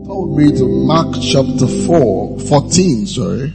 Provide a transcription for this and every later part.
Turn with me to Mark chapter 14,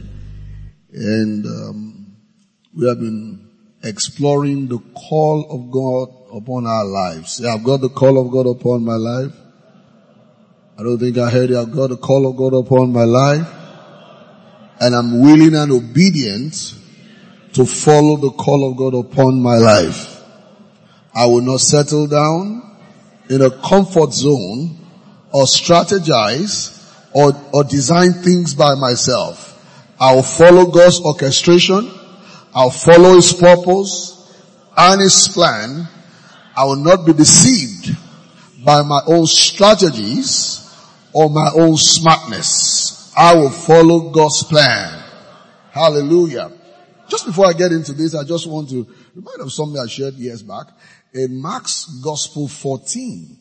and we have been exploring the call of God upon our lives. Yeah, I've got the call of God upon my life. I don't think I heard it. I've got the call of God upon my life, and I'm willing and obedient to follow the call of God upon my life. I will not settle down in a comfort zone or strategize or design things by myself. I'll follow God's orchestration. I'll follow His purpose and His plan. I will not be deceived by my own strategies or my own smartness. I will follow God's plan. Hallelujah. Just before I get into this, I just want to remind of something I shared years back. In Mark's Gospel 14,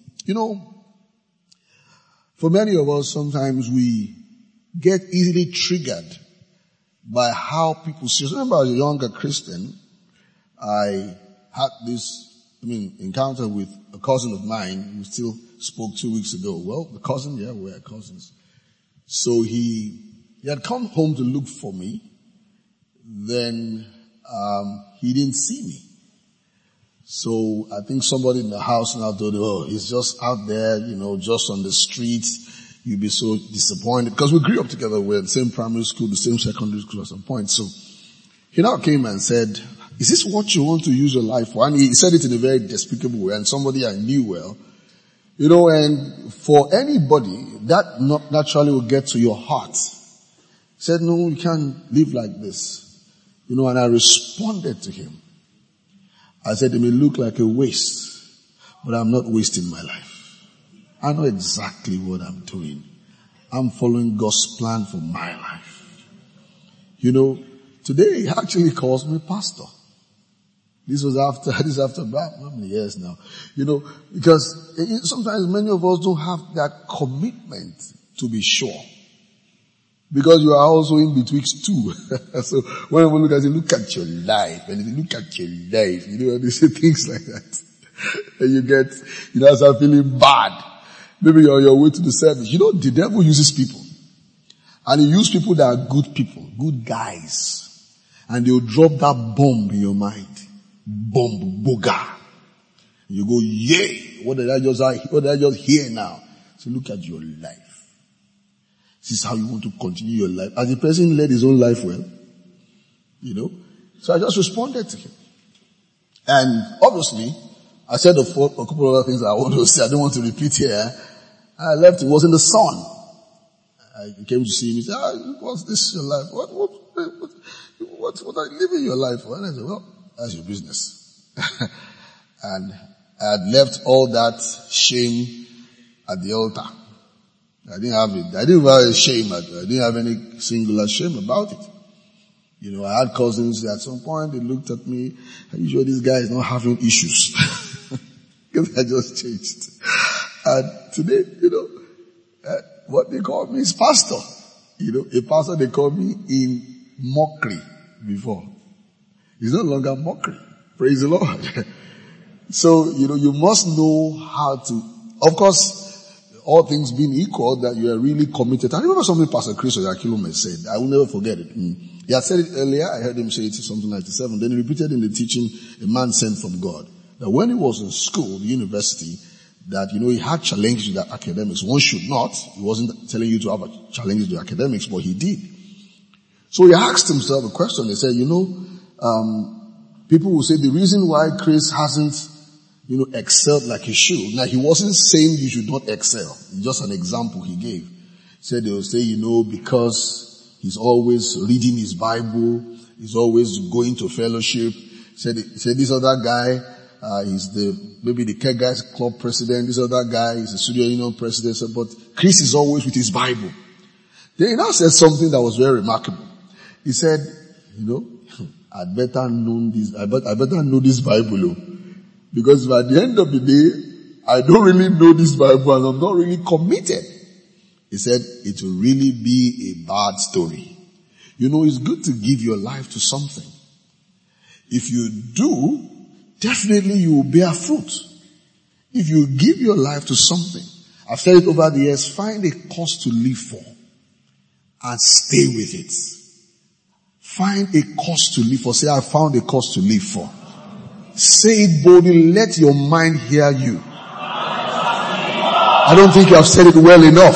for many of us, sometimes we get easily triggered by how people see us. I remember as a younger Christian, I had this, encounter with a cousin of mine who still spoke 2 weeks ago. Well, the cousin, we're cousins. So he had come home to look for me. Then, he didn't see me. So I think somebody in the house now told him, he's just out there, just on the streets. You'll be so disappointed. Because we grew up together. We're in the same primary school, the same secondary school at some point. So he now came and said, is this what you want to use your life for? And he said it in a very despicable way, and somebody I knew well. And for anybody, that not naturally will get to your heart. He said, no, you can't live like this. And I responded to him. I said, it may look like a waste, but I'm not wasting my life. I know exactly what I'm doing. I'm following God's plan for my life. Today he actually calls me pastor. This was after about how many years now? Because sometimes many of us don't have that commitment to be sure. Because you are also in betwixt two. So when we look at it, look at your life. And if you look at your life, they say things like that. And you get, start feeling bad. Maybe you're on your way to the service. The devil uses people. And he uses people that are good people, good guys. And they'll drop that bomb in your mind. Bomb, boga. And you go, yay! What did I just hear now? So look at your life. This is how you want to continue your life. As the person led his own life well, So I just responded to him. And obviously, I said a couple of other things I want to say. I don't want to repeat here. I left. It was in the sun. He came to see me. He said, what's this your life? What are you living your life for? And I said, well, that's your business. And I had left all that shame at the altar. I didn't have it. I didn't have a shame. I didn't have any singular shame about it. I had cousins at some point. They looked at me. Are you sure this guy is not having issues? Because I just changed. And today, what they call me is pastor. A pastor they call me in mockery before. It's no longer mockery. Praise the Lord. So, you must know how to, of course, all things being equal, that you are really committed. I remember something Pastor Chris Oyakhilome said. I will never forget it. He had said it earlier. I heard him say it in something 97. Then he repeated in the teaching, a man sent from God. That when he was in school, the university, that, he had challenges with the academics. One should not. He wasn't telling you to have challenges with academics, but he did. So he asked himself a question. He said, people will say the reason why Chris hasn't excelled like he should. Now, he wasn't saying you should not excel. It's just an example he gave. He said they will say, because he's always reading his Bible, he's always going to fellowship. He said this other guy, he's maybe the Care Guys Club president. This other guy is the Studio Union president. But Chris is always with his Bible. Then he now said something that was very remarkable. He said, I'd better know this Bible. Because by the end of the day, I don't really know this Bible and I'm not really committed. He said, it will really be a bad story. It's good to give your life to something. If you do, definitely you will bear fruit. If you give your life to something I've said it over the years, find a cause to live for and stay with it. Find a cause to live for. Say, I found a cause to live for. Say it boldly. Let your mind hear you. I don't think you have said it well enough.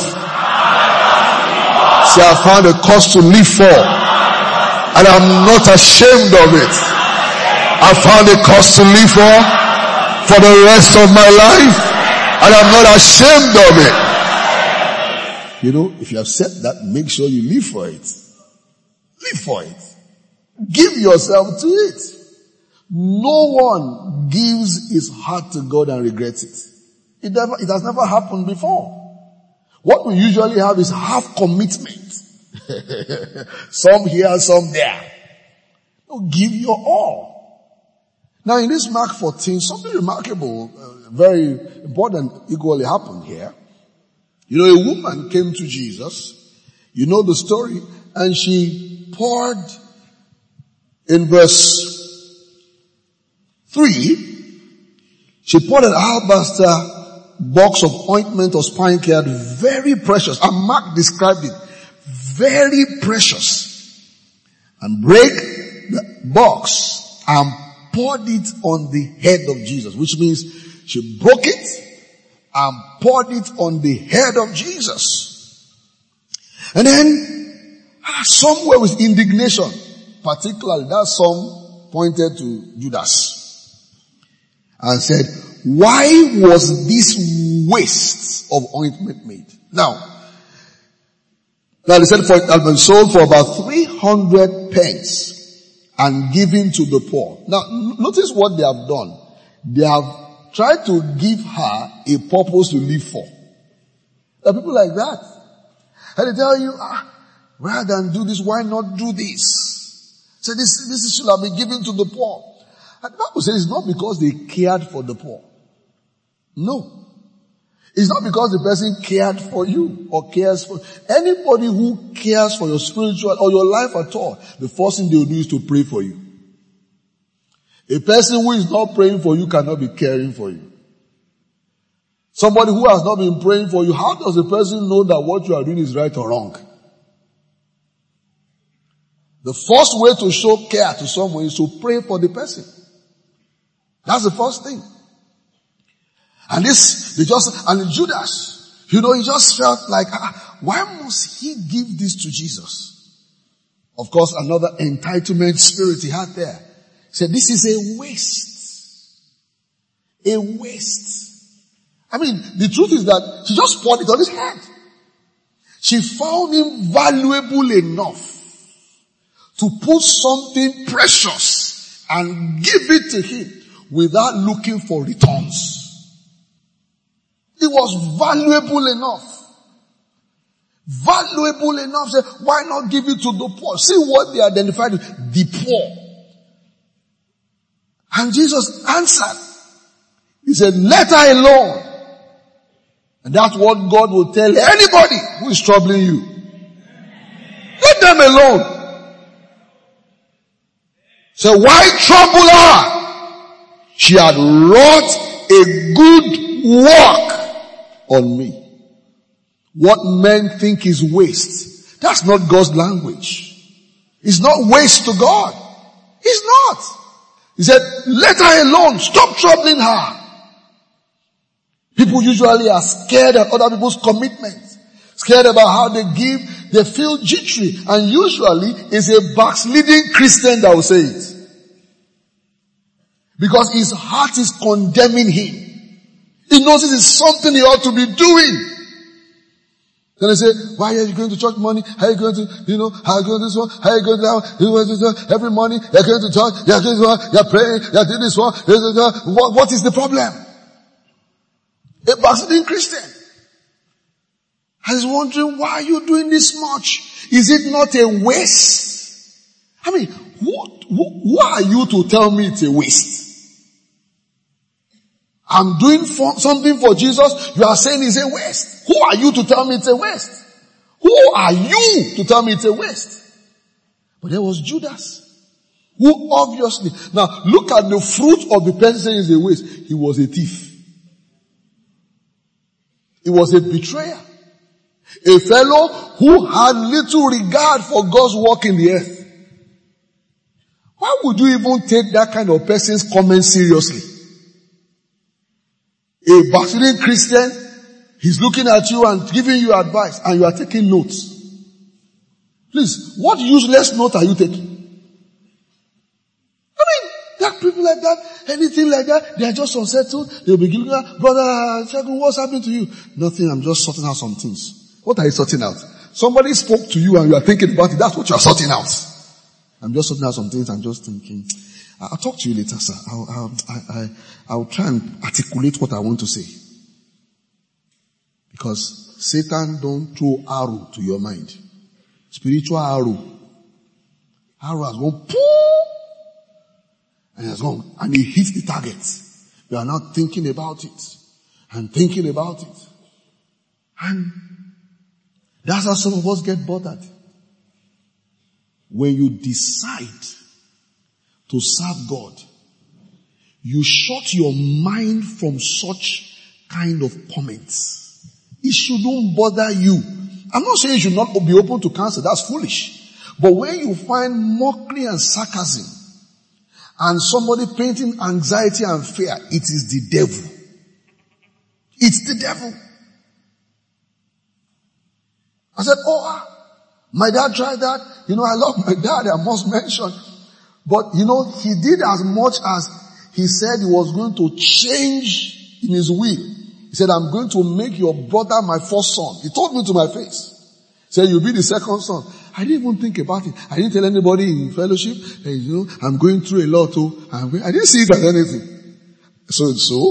Say, I found a cause to live for. And I'm not ashamed of it. I found a cause to live for the rest of my life. And I'm not ashamed of it. You know, if you have said that, make sure you live for it. Live for it. Give yourself to it. No one gives his heart to God and regrets it. It has never happened before. What we usually have is half commitment. Some here, some there. No, give your all. Now in this Mark 14, something remarkable, very important equally happened here. You know, a woman came to Jesus. You know the story. And she poured, in verse 3, she poured an alabaster box of ointment of spikenard, very precious. And Mark described it. Very precious. And break the box and poured it on the head of Jesus, which means she broke it and poured it on the head of Jesus. And then somewhere with indignation, particularly that some pointed to Judas and said, why was this waste of ointment made? Now they said for it had been sold for about 300 pence and given to the poor. Now notice what they have done. They have tried to give her a purpose to live for. There are people like that. And they tell you, rather than do this, why not do this? So this should have been given to the poor. And the Bible says it's not because they cared for the poor. No. It's not because the person cared for you or cares for anybody who cares for your spiritual or your life at all. The first thing they will do is to pray for you. A person who is not praying for you cannot be caring for you. Somebody who has not been praying for you, how does the person know that what you are doing is right or wrong? The first way to show care to someone is to pray for the person. That's the first thing. And Judas, he just felt like, why must he give this to Jesus? Of course, another entitlement spirit he had there. He said, this is a waste. A waste. I mean, the truth is that she just poured it on his head. She found him valuable enough to put something precious and give it to him without looking for returns. It was valuable enough. Valuable enough. Say, why not give it to the poor? See what they identified with. The poor. And Jesus answered. He said, let her alone. And that's what God will tell anybody who is troubling you. Let them alone. So why trouble her? She had wrought a good work on me. What men think is waste, that's not God's language. It's not waste to God. It's not. He said, let her alone. Stop troubling her. People usually are scared at other people's commitments. Scared about how they give. They feel jittery. And usually it's a backsliding Christian that will say it. Because his heart is condemning him. He knows this is something he ought to be doing. Then they say, why are you going to church money? How are you going to, how are you going to this one? How are you going to that one? Every morning, you're going to church, you're going to this one, you're praying, you're doing this one. What is the problem? A backsliding Christian. I was wondering, why are you doing this much? Is it not a waste? I mean, who are you to tell me it's a waste? I'm doing something for Jesus. You are saying it's a waste. Who are you to tell me it's a waste? Who are you to tell me it's a waste? But there was Judas, who obviously, now look at the fruit of the person saying it's a waste. He was a thief. He was a betrayer. A fellow who had little regard for God's work in the earth. Why would you even take that kind of person's comment seriously? A backsliding Christian, he's looking at you and giving you advice and you are taking notes. Please, what useless note are you taking? I mean, there are people like that, anything like that, they are just unsettled. They'll be giving out, brother, Shagun, what's happening to you? Nothing, I'm just sorting out some things. What are you sorting out? Somebody spoke to you and you are thinking about it. That's what you are sorting out. I'm just sorting out some things. I'm just thinking. I'll talk to you later, sir. I'll try and articulate what I want to say. Because Satan don't throw arrow to your mind. Spiritual arrow. Arrow has gone, poof, and has gone, and he hits the target. You are not thinking about it. And thinking about it. And that's how some of us get bothered. When you decide to serve God, you shut your mind from such kind of comments. It shouldn't bother you. I'm not saying you should not be open to counsel. That's foolish. But when you find mockery and sarcasm and somebody painting anxiety and fear, it is the devil. It's the devil. I said, my dad tried that. I love my dad, I must mention. But, he did as much as he said he was going to change in his will. He said, I'm going to make your brother my first son. He told me to my face. He said, you'll be the second son. I didn't even think about it. I didn't tell anybody in fellowship, I'm going through a lot too. I didn't see it as anything. So,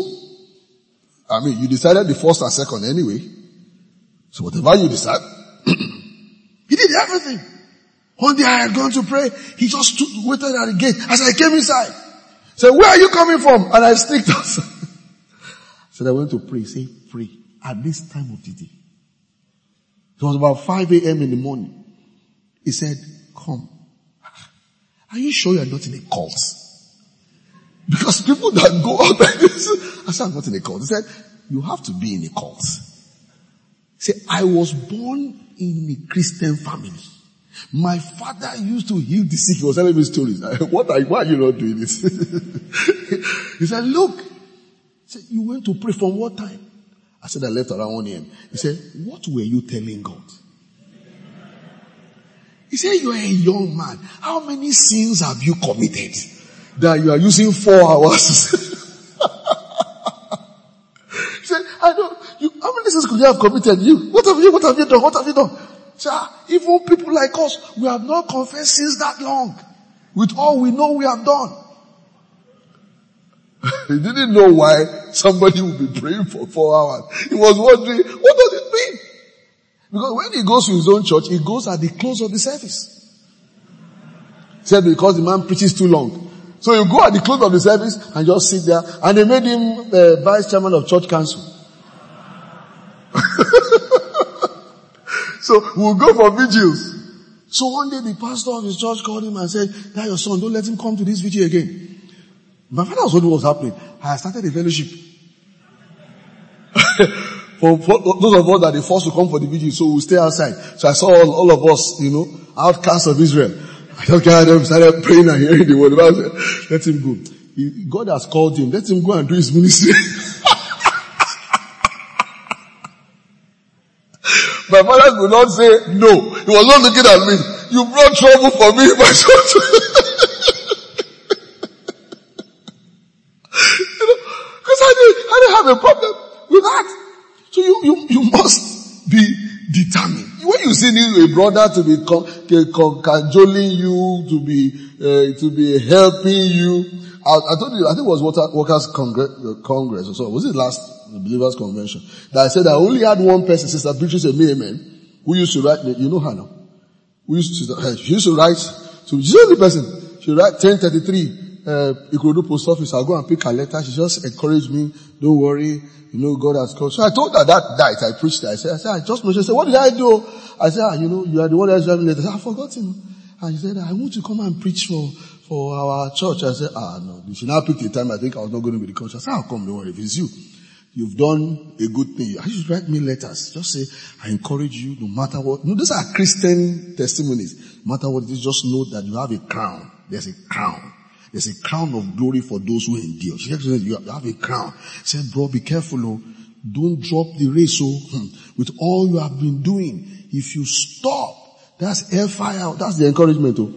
you decided the first and second anyway. So whatever you decide, he did everything. One day I had gone to pray. He just waited at the gate. As I came inside, said, where are you coming from? And I sneaked outside. So I went to pray. Say, pray at this time of the day. It was about 5 a.m. in the morning. He said, come. Are you sure you're not in a cult? Because people that go out like this, I said, I'm not in a cult. He said, you have to be in a cult. He said, I was born in a Christian family. My father used to heal the sick. He was telling me stories. Why are you not doing this? He said, look. He said, you went to pray from what time? I said, I left around 1 a.m. He said, what were you telling God? He said, you're a young man. How many sins have you committed that you are using 4 hours? He said, how many sins could you have committed? What have you done? Sir, even people like us, we have not confessed sins that long. With all we know we have done. He didn't know why somebody would be praying for 4 hours. He was wondering, what does it mean? Because when he goes to his own church, he goes at the close of the service. He said because the man preaches too long. So you go at the close of the service and just sit there, and they made him vice chairman of church council. So we'll go for vigils. So one day the pastor of his church called him and said, that your son, don't let him come to this vigil again. My father was what was happening. I started a fellowship. for those of us that are forced to come for the vigil, so we'll stay outside. So I saw all of us, outcasts of Israel. I just gathered them, started praying and hearing the word. Let him go. God has called him. Let him go and do his ministry. My father would not say no. He was not looking at me. You brought trouble for me, my son. Because I didn't have a problem with that. So you must be determined. When you see a brother to be cajoling you, to be helping you, I told you, I think it was Workers' Congress or so. Was it last Believers Convention? That I said I only had one person, Sister Beatrice Amen, who used to write, you know her now. She used to write, so she's the only person. She write 1033, Ikorodu Post Office. I'll go and pick her letter. She just encouraged me, don't worry, God has called. So I told her that night, I preached it. I said, I just mentioned, what did I do? I said, you are the one that's driving letters. I forgot him. And she said, I want to come and preach for our church. I said, no. She now picked a time I think I was not going to be the coach. I said, I'll come, don't worry, if it's you. You've done a good thing. I should write me letters. Just say, I encourage you no matter what. No, these are Christian testimonies. No matter what it is, just know that you have a crown. There's a crown. There's a crown of glory for those who endure. You have a crown. Say, bro, be careful. Oh. Don't drop the race. With all you have been doing, if you stop, that's hellfire. That's the encouragement. Oh.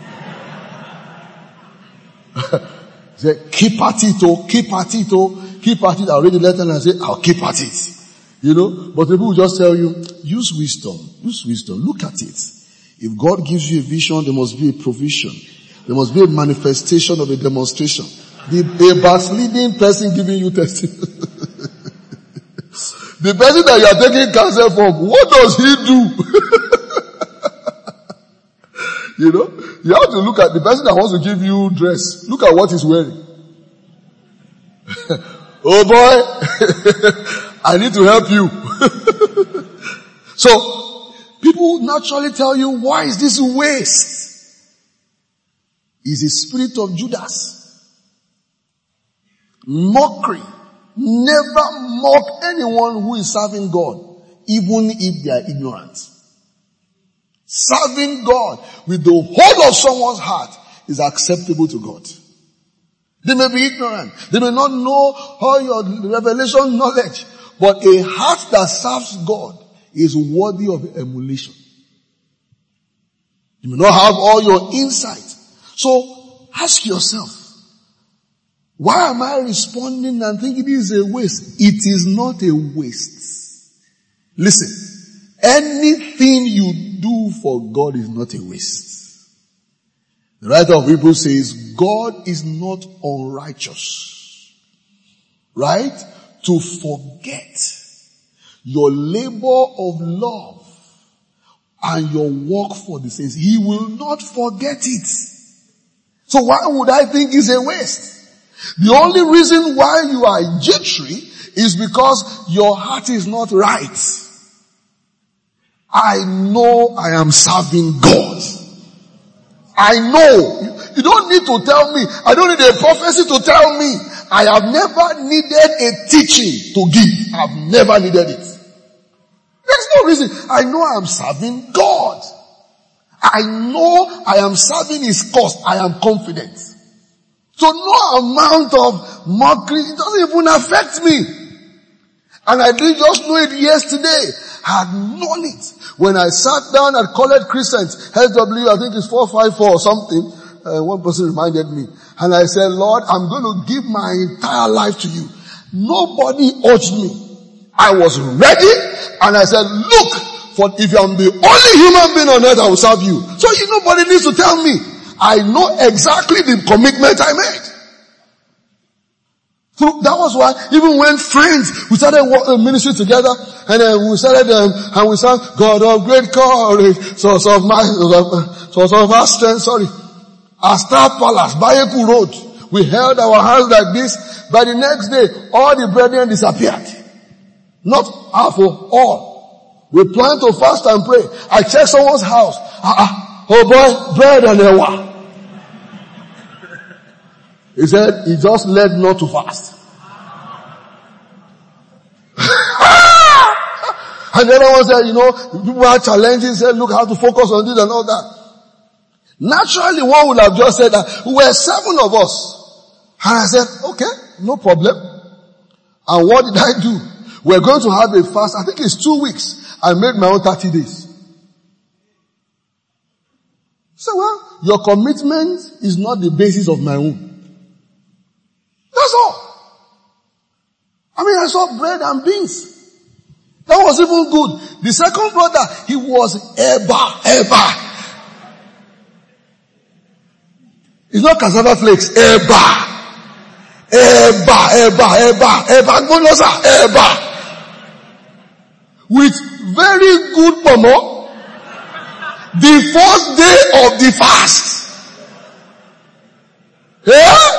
Say, keep at it. Oh, keep at it. Oh. Keep at it. I'll read the letter and I say, I'll keep at it. You know, but people will just tell you, use wisdom. Use wisdom. Look at it. If God gives you a vision, there must be a provision. There must be a manifestation of a demonstration. A backsliding person giving you testimony. The person that you are taking counsel from, what does he do? You know, you have to look at the person that wants to give you dress. Look at what he's wearing. Oh boy, I need to help you. So, people naturally tell you, why is this waste? It's the spirit of Judas. Mockery. Never mock anyone who is serving God, even if they are ignorant. Serving God with the whole of someone's heart is acceptable to God. They may be ignorant. They may not know all your revelation knowledge. But a heart that serves God is worthy of emulation. You may not have all your insight. So ask yourself, why am I responding and thinking this is a waste? It is not a waste. Listen, anything you do for God is not a waste. The writer of Hebrews says, God is not unrighteous, right? To forget your labor of love and your work for the saints. He will not forget it. So why would I think it's a waste? The only reason why you are jittery is because your heart is not right. I know I am serving God. I know. You don't need to tell me. I don't need a prophecy to tell me. I have never needed a teaching to give. I've never needed it. There's no reason. I know I am serving God. I know I am serving His cause. I am confident. So no amount of mockery, it doesn't even affect me. And I didn't just know it yesterday. I had known it. When I sat down at College Crescent, SW, I think it's 454 or something, one person reminded me. And I said, Lord, I'm going to give my entire life to you. Nobody urged me. I was ready, and I said, look, for if I'm the only human being on earth, I will serve you. So nobody needs to tell me. I know exactly the commitment I made. So that was why, even when friends, we started ministry together, and then we started, and we sang, God of great courage, source of our strength, our Star Palace, Bayeku Road. We held our hands like this. By the next day, all the brethren disappeared. Not half of all. We planned to fast and pray. I checked someone's house. Oh boy, bread and ewa. He said, he just led not to fast. And the other one said, people are challenging, said, look how to focus on this and all that. Naturally, one would have just said that, we were 7 of us. And I said, okay, no problem. And what did I do? We're going to have a fast, I think it's 2 weeks. I made my own 30 days. So well, your commitment is not the basis of my own. That's all. I mean, I saw bread and beans. That was even good. The second brother, he was Eba. It's not cassava flakes. Eba. With very good pomo. The first day of the fast. Yeah?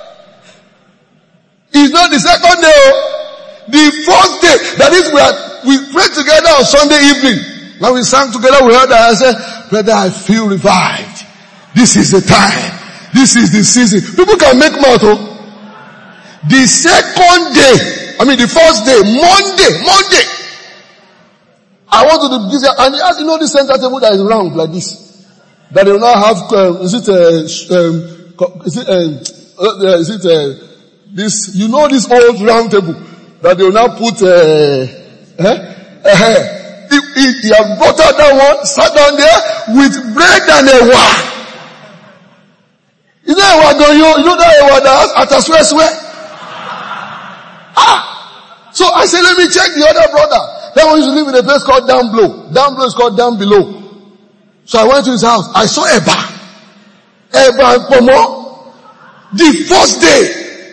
It's not the second day. The first day. That is we prayed together on Sunday evening. When we sang together, we heard that I said, brother, I feel revived. This is the time. This is the season. People can make mouth. The second day, the first day, Monday. I want to do this, and he asked, this center table that is round like this, that they will now have, this, this old round table that they will now put, he has brought out that one, sat down there with bread and a wine. You know what that has at a swear. So I said, let me check the other brother. That one used to live in a place called Down Below. Down Below is called Down Below. So I went to his house. I saw Eba and Pomo. The first day.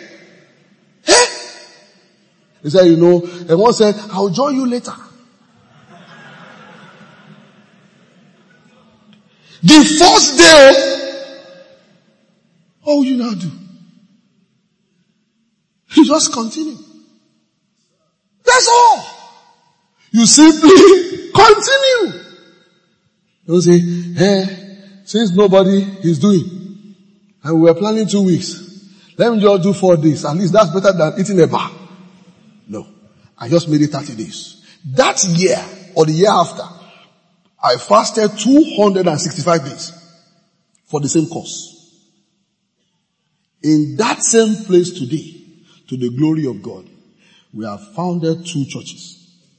He said, and one said, I'll join you later. The first day, what would you now do? You just continue. That's all. You simply continue. Don't say, since nobody is doing, and we were planning 2 weeks, let me just do 4 days. At least that's better than eating a bar. No. I just made it 30 days. That year, or the year after, I fasted 265 days for the same cause. In that same place today, to the glory of God, we have founded 2 churches.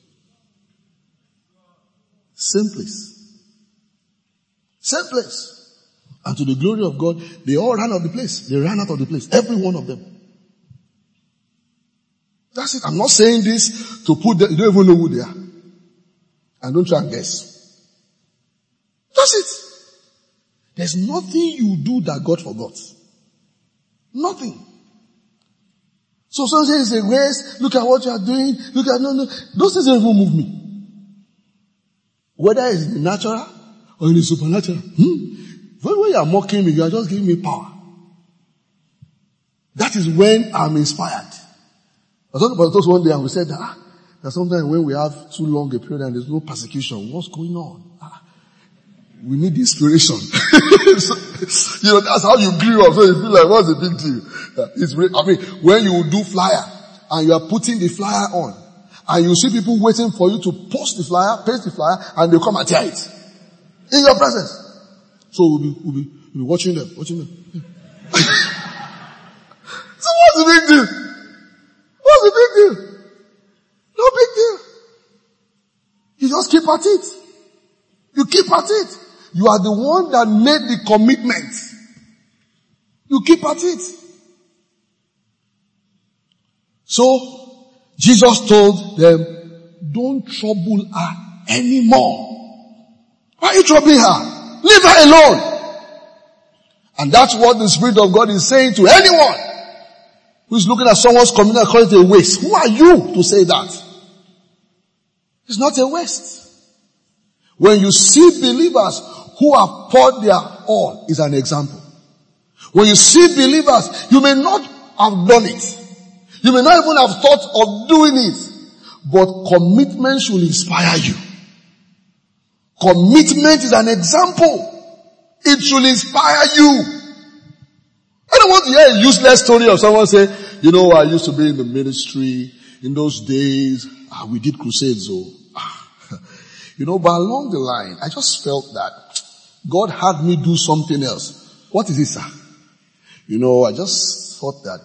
Same place. Same place. And to the glory of God, they all ran out of the place. They ran out of the place. Every one of them. That's it. I'm not saying this to put them, you don't even know who they are. And don't try and guess. That's it. There's nothing you do that God forgot. Nothing. So some say it's a waste. Look at what you are doing. No. Those things don't even move me. Whether it's in the natural or in the supernatural. When you are mocking me, you are just giving me power. That is when I'm inspired. I was talking about those one day and we said that sometimes when we have too long a period and there's no persecution, what's going on? We need inspiration. So, that's how you grew up. So you feel like, what's the big deal? When you do flyer and you are putting the flyer on and you see people waiting for you to paste the flyer, and they come and tear it. In your presence. So we'll be watching them. So what's the big deal? What's the big deal? No big deal. You just keep at it. You keep at it. You are the one that made the commitment. You keep at it. So, Jesus told them, don't trouble her anymore. Why are you troubling her? Leave her alone. And that's what the Spirit of God is saying to anyone who is looking at someone's commitment and calling it a waste. Who are you to say that? It's not a waste. When you see believers who have poured their all, is an example. When you see believers, you may not have done it. You may not even have thought of doing it. But commitment should inspire you. Commitment is an example. It should inspire you. I don't want to hear a useless story of someone saying, I used to be in the ministry. In those days, we did crusades. But along the line, I just felt that God had me do something else. What is it, sir? I just thought that,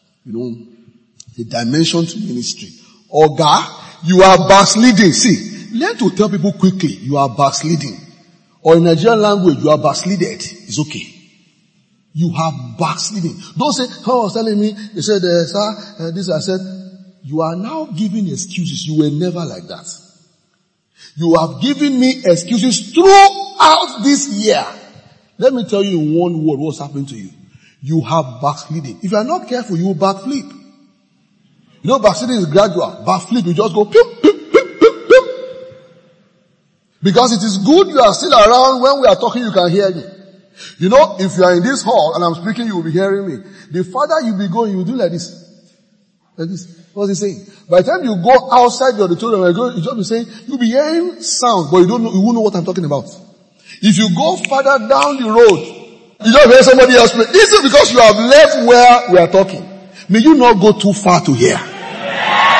the dimension to ministry. Oga, you are backsliding. See, learn to tell people quickly, you are backsliding. Or in Nigerian language, you are backslided. It's okay. You are backsliding. Don't say, someone was telling me, he said, sir, this, I said, you are now giving excuses. You were never like that. You have given me excuses throughout this year. Let me tell you in one word what's happening to you. You have backsliding. If you are not careful, you will backflip. Backsliding is gradual. Backflip, you just go pew, pew, pew, pew, pew. Because it is good you are still around. When we are talking, you can hear me. If you are in this hall and I'm speaking, you will be hearing me. The farther you be going, you will do like this. Like this. What's he saying? By the time you go outside the auditorium, you just be saying, you'll be hearing sound, but you won't know what I'm talking about. If you go further down the road, you just hear somebody else play. This is because you have left where we are talking. May you not go too far to hear.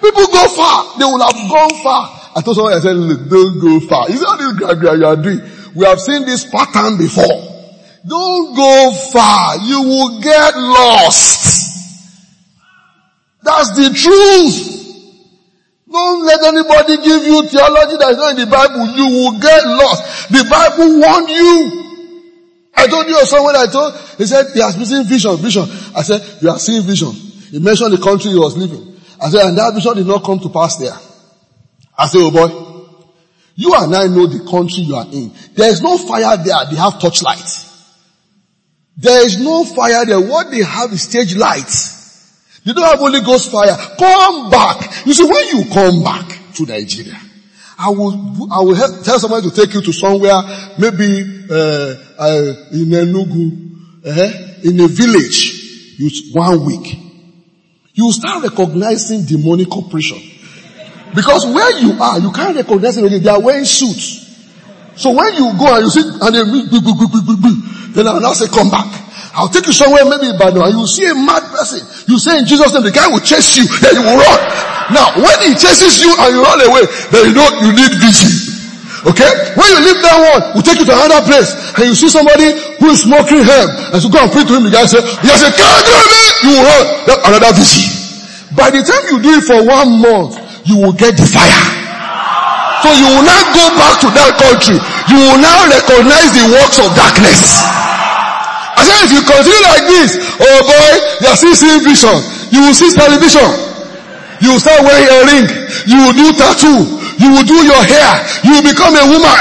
People go far. They will have gone far. I told someone, I said, look, don't go far. Is that this graduate you are doing? We have seen this pattern before. Don't go far. You will get lost. That's the truth. Don't let anybody give you theology that is not in the Bible. You will get lost. The Bible warned you. I told you someone he said he has been seeing vision. I said, you are seeing vision. He mentioned the country he was living. I said, and that vision did not come to pass there. I said, oh boy, you and I know the country you are in. There is no fire there. They have torchlight. There is no fire there. What they have is stage lights. They don't have Holy Ghost fire. Come back. You see, when you come back to Nigeria, I will tell somebody to take you to somewhere, maybe in Enugu, in a village, 1 week. You will start recognizing demonic oppression. Because where you are, you can't recognize them again. They are wearing suits. So when you go and you see, and then I'll now say, come back. I'll take you somewhere, maybe Ibadan, and you will see a mad person. You say in Jesus' name, the guy will chase you, then you will run. Now, when he chases you and you run away, then you know you need vigil. Okay? When you leave that one, we'll take you to another place, and you see somebody who is smoking hemp, and so go and pray to him, the guy say, can't do it! You will run. That's another vigil. By the time you do it for 1 month, you will get the fire. So you will not go back to that country. You will now recognize the works of darkness. I said, if you continue like this, oh boy, you are still seeing vision. You will see television. You will start wearing a ring. You will do tattoo. You will do your hair. You will become a woman.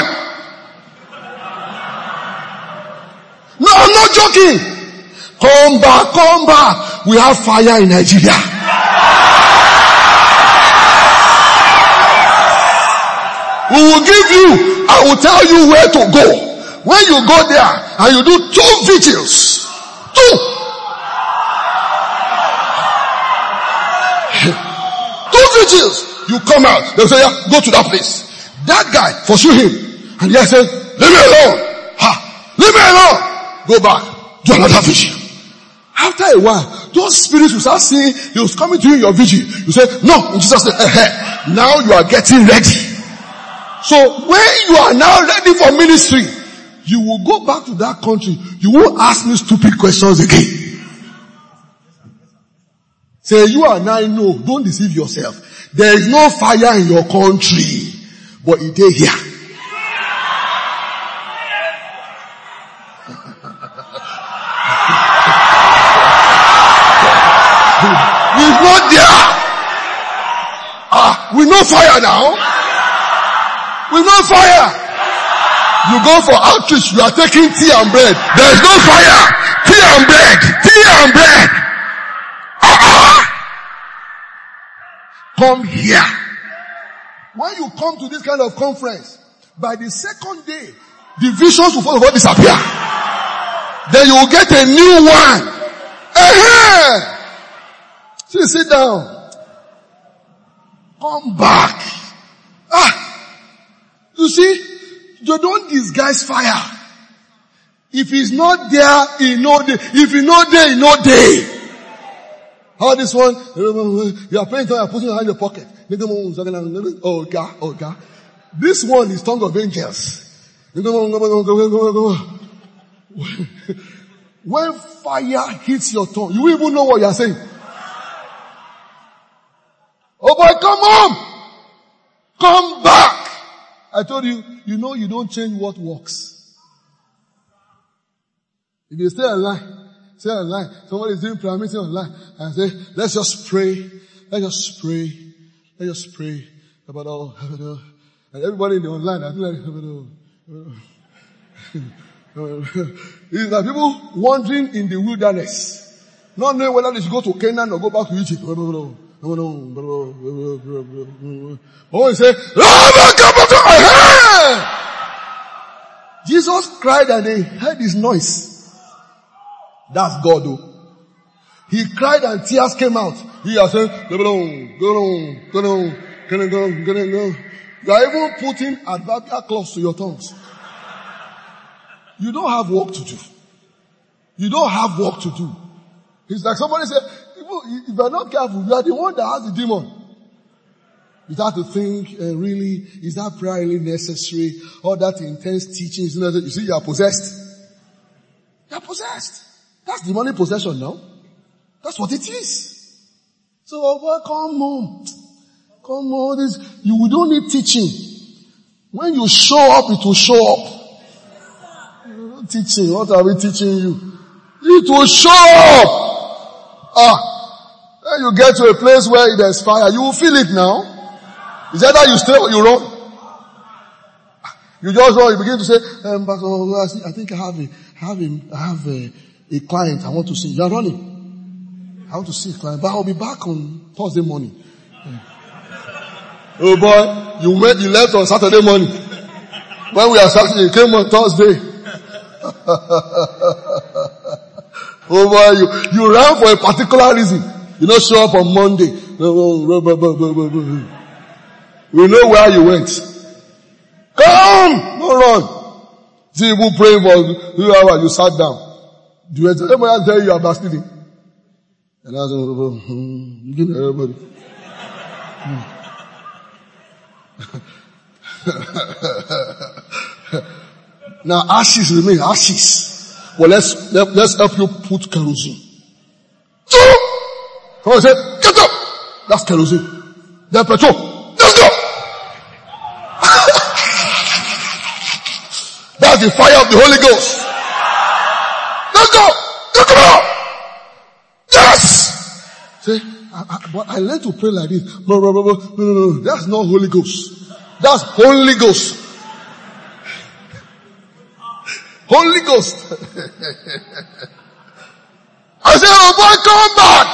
No, I'm not joking. Come back. We have fire in Nigeria. We will give you, I will tell you where to go. When you go there and you do 2 vigils, 2 vigils, you come out. They'll say, yeah, go to that place. That guy, pursue him. And the guy says, leave me alone. Leave me alone. Go back. Do another vigil. After a while, those spirits will start saying, he was coming to you in your vigil. You say, no, in Jesus' name, now you are getting ready. So when you are now ready for ministry, you will go back to that country. You won't ask me stupid questions again. Say, you and I know, don't deceive yourself. There is no fire in your country, but it is here. It's not there. We know fire now. We know fire. You go for outreach, you are taking tea and bread. There is no fire. Tea and bread. Tea and bread. Come here. When you come to this kind of conference, by the second day, the visions will first of all disappear. Then you will get a new one. Sit down. Come back. You see, you don't disguise fire. If it's not there, he know day. If he not there, he know day. How this one? You are praying, you are putting your hand in your pocket. Oh God. This one is tongue of angels. When fire hits your tongue, you even know what you are saying. Oh boy, come on! Come back! I told you, you know you don't change what works. If you stay online, somebody is doing prayer meeting online, and say, let's just pray about all, and everybody in the online, I think it's like people wandering in the wilderness, not knowing whether they should go to Canaan or go back to Egypt. Oh, he said, Jesus cried and they heard his noise. That's God though. He cried and tears came out. He has said, go on. You are even putting adverbial clause to your tongues. You don't have work to do. It's like somebody said, if you are not careful, you are the one that has the demon. You start to think, really, is that prayer really necessary? Or that intense teaching is necessary? You see, you are possessed. You are possessed. That's demonic possession, no? That's what it is. So, boy, come on. Come on. You don't need teaching. When you show up, it will show up. Teaching. What are we teaching you? It will show up. When you get to a place where there's fire, you will feel it now. Is that how you stay or you run? You just run, you begin to say, Pastor, I think I have a client I want to see. You are running. I want to see a client, but I'll be back on Thursday morning. Oh boy, you left on Saturday morning. When we are starting, you came on Thursday. Oh boy, you ran for a particular reason. You don't show up on Monday. We know where you went. Come! Don't run. See people praying for whoever you sat down. Do you anybody tell you are backsliding? And I said, give me everybody. Now ashes remain ashes. Well, let's help you put kerosene. Come on, say, get up! That's kerosene. Then petrol. Let's go! That's the fire of the Holy Ghost. Let's go! Let's go! Yes! Say, but I learned to pray like this. No. That's not Holy Ghost. That's Holy Ghost. Holy Ghost. I said, oh boy, come back.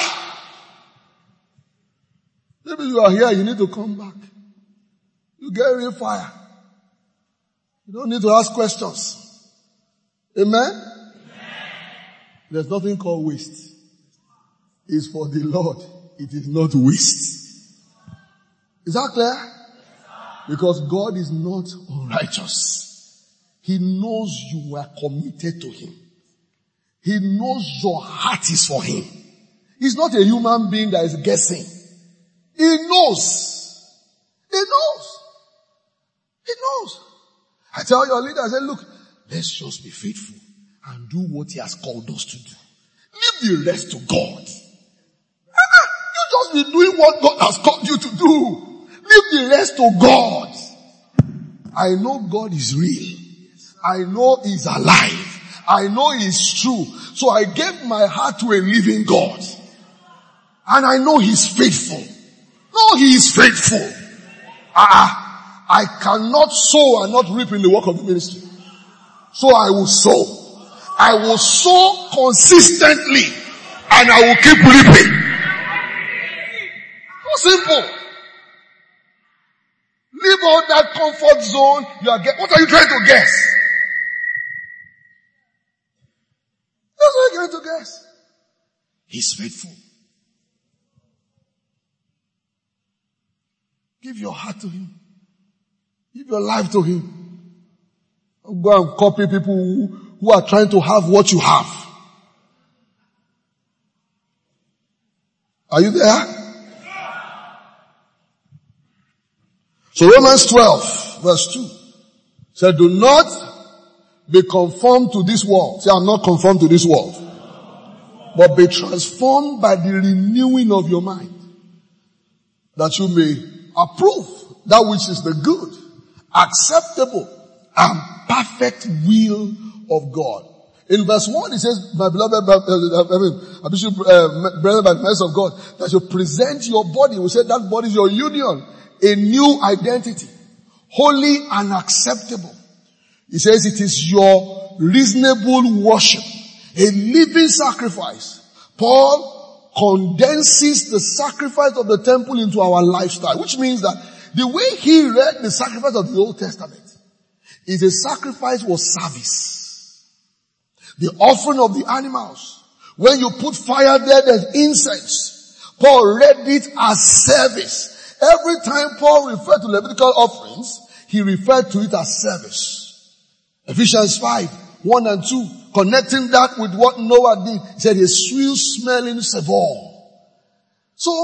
Maybe you are here, you need to come back. You get real fire. You don't need to ask questions. Amen? There's nothing called waste. It's for the Lord. It is not waste. Is that clear? Because God is not unrighteous. He knows you are committed to Him. He knows your heart is for Him. He's not a human being that is guessing. He knows. He knows. He knows. I tell your leader, I say, look, let's just be faithful and do what He has called us to do. Leave the rest to God. You just be doing what God has called you to do. Leave the rest to God. I know God is real. I know He's alive. I know He's true. So I gave my heart to a living God. And I know He's faithful. No, He is faithful. I cannot sow and not reap in the work of the ministry. So I will sow. I will sow consistently. And I will keep reaping. So simple. Leave out that comfort zone. What are you trying to guess? That's what you're trying to guess. He's faithful. Give your heart to Him. Give your life to Him. Don't go and copy people who are trying to have what you have. Are you there? So Romans 12 verse 2 said, do not be conformed to this world. Say, I'm not conformed to this world. But be transformed by the renewing of your mind. That you may approve that which is the good, acceptable, and perfect will of God. In verse 1 it says, my beloved brethren, by the mercy of God, that you present your body. We said that body is your union. A new identity. Holy and acceptable. He says it is your reasonable worship. A living sacrifice. Paul condenses the sacrifice of the temple into our lifestyle. Which means that the way he read the sacrifice of the Old Testament is a sacrifice was service. The offering of the animals. When you put fire there, there's incense. Paul read it as service. Every time Paul referred to Levitical offerings, he referred to it as service. Ephesians 5, 1 and 2, connecting that with what Noah did, he said a sweet smelling savor. So,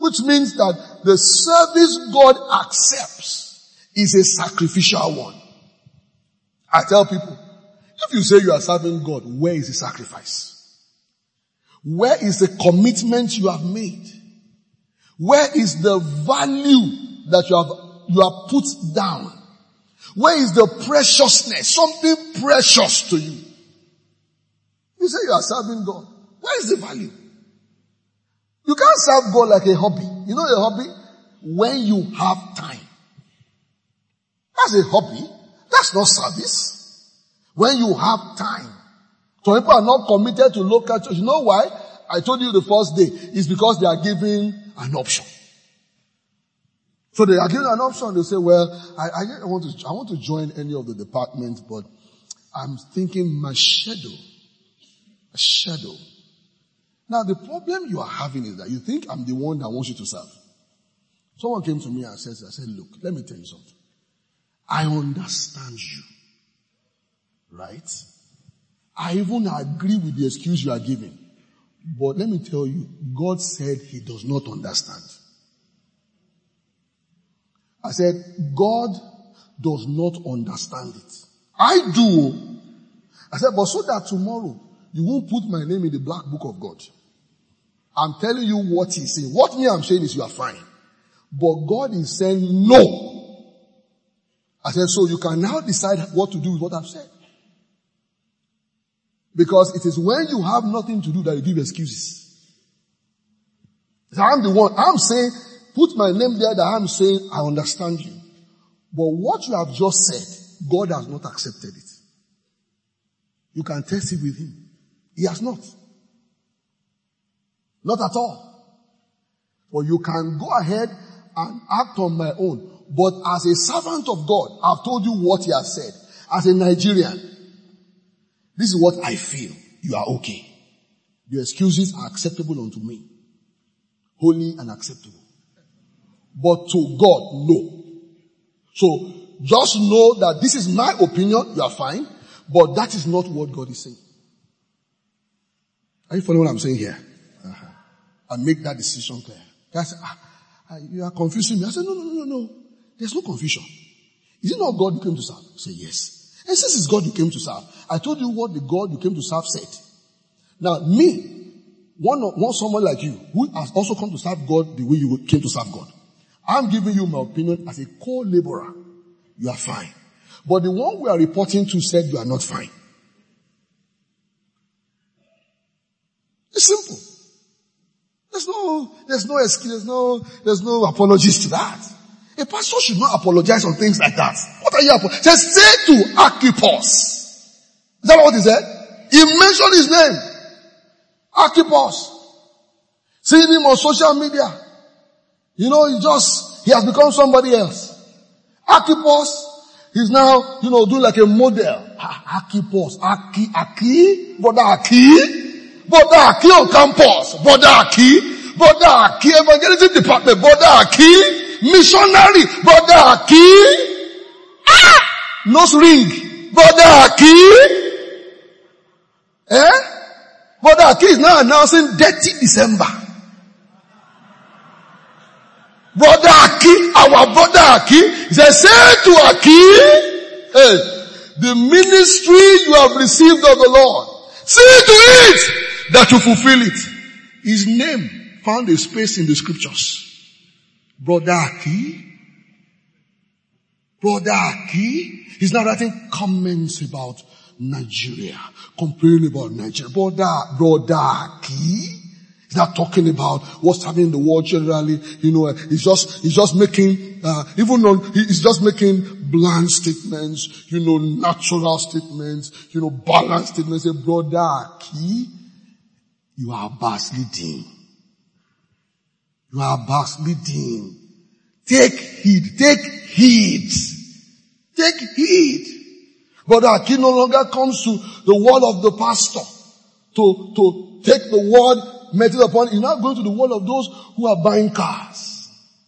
which means that the service God accepts is a sacrificial one. I tell people, if you say you are serving God, where is the sacrifice? Where is the commitment you have made? Where is the value that you have put down? Where is the preciousness? Something precious to you. You say you are serving God. Where is the value? You can't serve God like a hobby. You know a hobby? When you have time. That's a hobby. That's not service. When you have time. So people are not committed to local church. You know why? I told you the first day. It's because they are giving an option. So they are given an option. They say, well, I want to join any of the departments, but I'm thinking my shadow. Now the problem you are having is that you think I'm the one that wants you to serve. Someone came to me and said, look, let me tell you something. I understand you. Right? I even agree with the excuse you are giving. But let me tell you, God said he does not understand. I said, God does not understand it. I do. I said, but so that tomorrow you won't put my name in the black book of God. I'm telling you what he's saying. What me I'm saying is you are fine. But God is saying no. I said, so you can now decide what to do with what I've said. Because it is when you have nothing to do that you give excuses. So I'm the one. I'm saying, put my name there that I'm saying, I understand you. But what you have just said, God has not accepted it. You can test it with him. He has not. Not at all. But you can go ahead and act on my own. But as a servant of God, I've told you what he has said. As a Nigerian, this is what I feel. You are okay. Your excuses are acceptable unto me. Holy and acceptable. But to God, no. So, just know that this is my opinion, you are fine, but that is not what God is saying. Are you following what I'm saying here? And make that decision clear. I said, you are confusing me. I said, no. There's no confusion. Is it not God you came to serve? I said, yes. And since it's God you came to serve, I told you what the God you came to serve said. Now, me, one someone like you, who has also come to serve God the way you came to serve God, I'm giving you my opinion as a co-laborer. You are fine. But the one we are reporting to said you are not fine. It's simple. There's no excuse, there's no apologies to that. A pastor should not apologize on things like that. What are you apologizing? Say to Archippus. Is that what he said? He mentioned his name. Archippus. Seeing him on social media. You know, he has become somebody else. Archippus, he's now, doing like a model. Archippus, Brother Aki on campus, Brother Aki, evangelism department, Brother Aki, missionary, Brother Aki, nose ring, Brother Aki, Brother Aki is now announcing dirty December. Brother Aki, our Brother Aki, he says, say to Aki, the ministry you have received of the Lord, see to it that you fulfill it. His name found a space in the scriptures. Brother Aki, he's now writing comments about Nigeria, complaining about Nigeria. Brother Aki, he's not talking about what's happening in the world generally. He's just making, he's just making bland statements, natural statements, balanced statements. Say, Brother Aki, you are backsliding. Take heed. Brother Aki no longer comes to the word of the pastor to take the word, meditate upon it. He's now going to the word of those who are buying cars,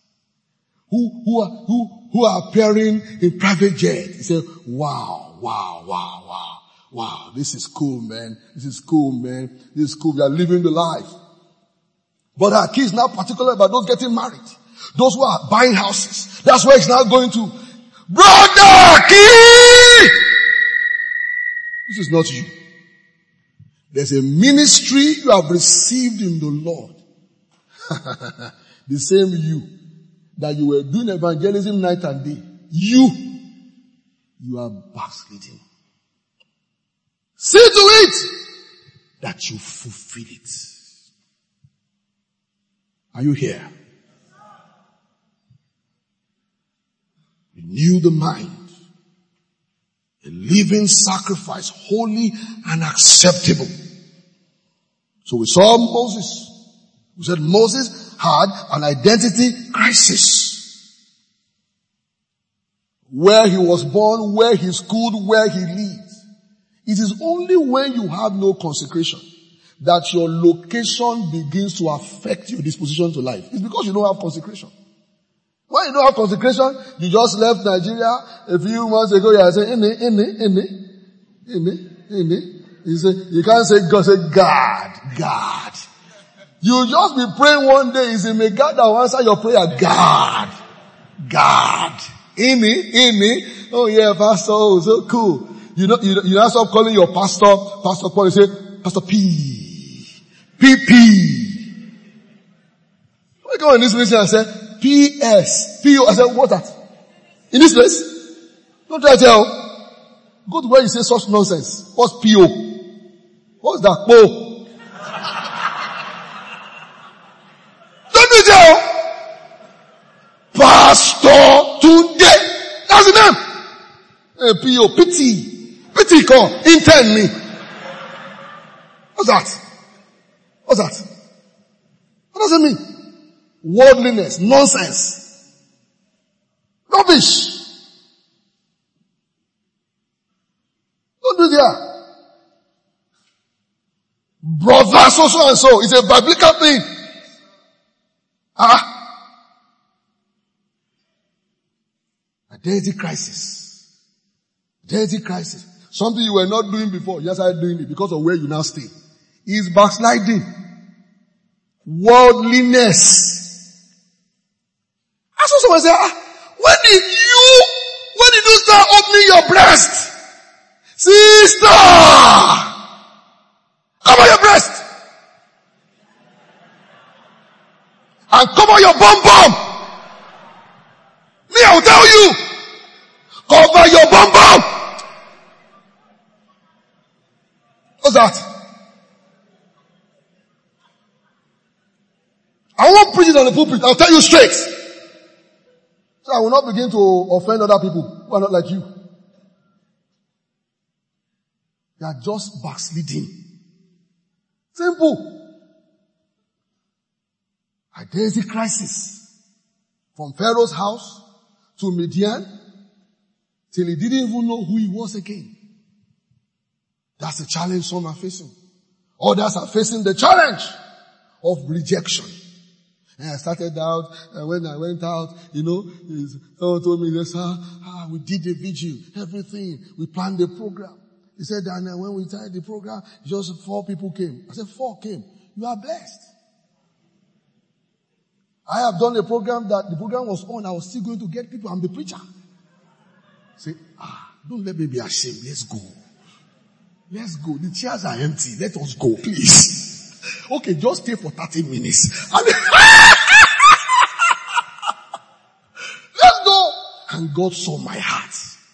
who are appearing in private jet. He said, wow, this is cool, man. We are living the life. But her key is now particular about those getting married. Those who are buying houses. That's where it's now going to. Brother, key! This is not you. There's a ministry you have received in the Lord. The same you that you were doing evangelism night and day. You are backsliding. See to it that you fulfill it. Are you here? Renew the mind. A living sacrifice, holy and acceptable. So we saw Moses. We said Moses had an identity crisis. Where he was born, where he schooled, where he lived. It is only when you have no consecration that your location begins to affect your disposition to life. It's because you don't have consecration. When you don't have consecration, you just left Nigeria a few months ago, you are saying, you can't say God, say God. You just be praying one day, it's a God that will answer your prayer, God. Oh yeah, pastor, oh, so cool. You don't stop calling your pastor Paul, you say, Pastor P. I go in this place and say, P.S. P.O. I said, what's that? In this place? Don't try to tell. Go to where you say such nonsense. What's P.O.? What's that? Po. Don't do tell. Pastor today. That's the name. P.O. Pity call. Intern me. What's that? What does it mean? Worldliness, nonsense, rubbish. Don't do that. Brother, so and so. It's a biblical thing. Identity crisis. Something you were not doing before, you just started doing it because of where you now stay. Is backsliding. Worldliness. I saw someone say, when did you start opening your breast? Sister! Cover your breast! And cover your bum. Me, I will tell you. Cover your bum. What's that? I won't preach it on the pulpit. I'll tell you straight. So I will not begin to offend other people who are not like you. They are just backsliding. Simple. Identity crisis. From Pharaoh's house to Midian till he didn't even know who he was again. That's the challenge some are facing. Others are facing the challenge of rejection. And I started out, when I went out, someone told me this, we did the vigil, everything, we planned the program. He said, and when we started the program, just 4 people came. I said, 4 came. You are blessed. I have done a program that the program was on, I was still going to get people, I'm the preacher. Say, don't let me be ashamed, let's go. The chairs are empty, let us go, please. Okay, just stay for 30 minutes. Let's go. And God saw my heart.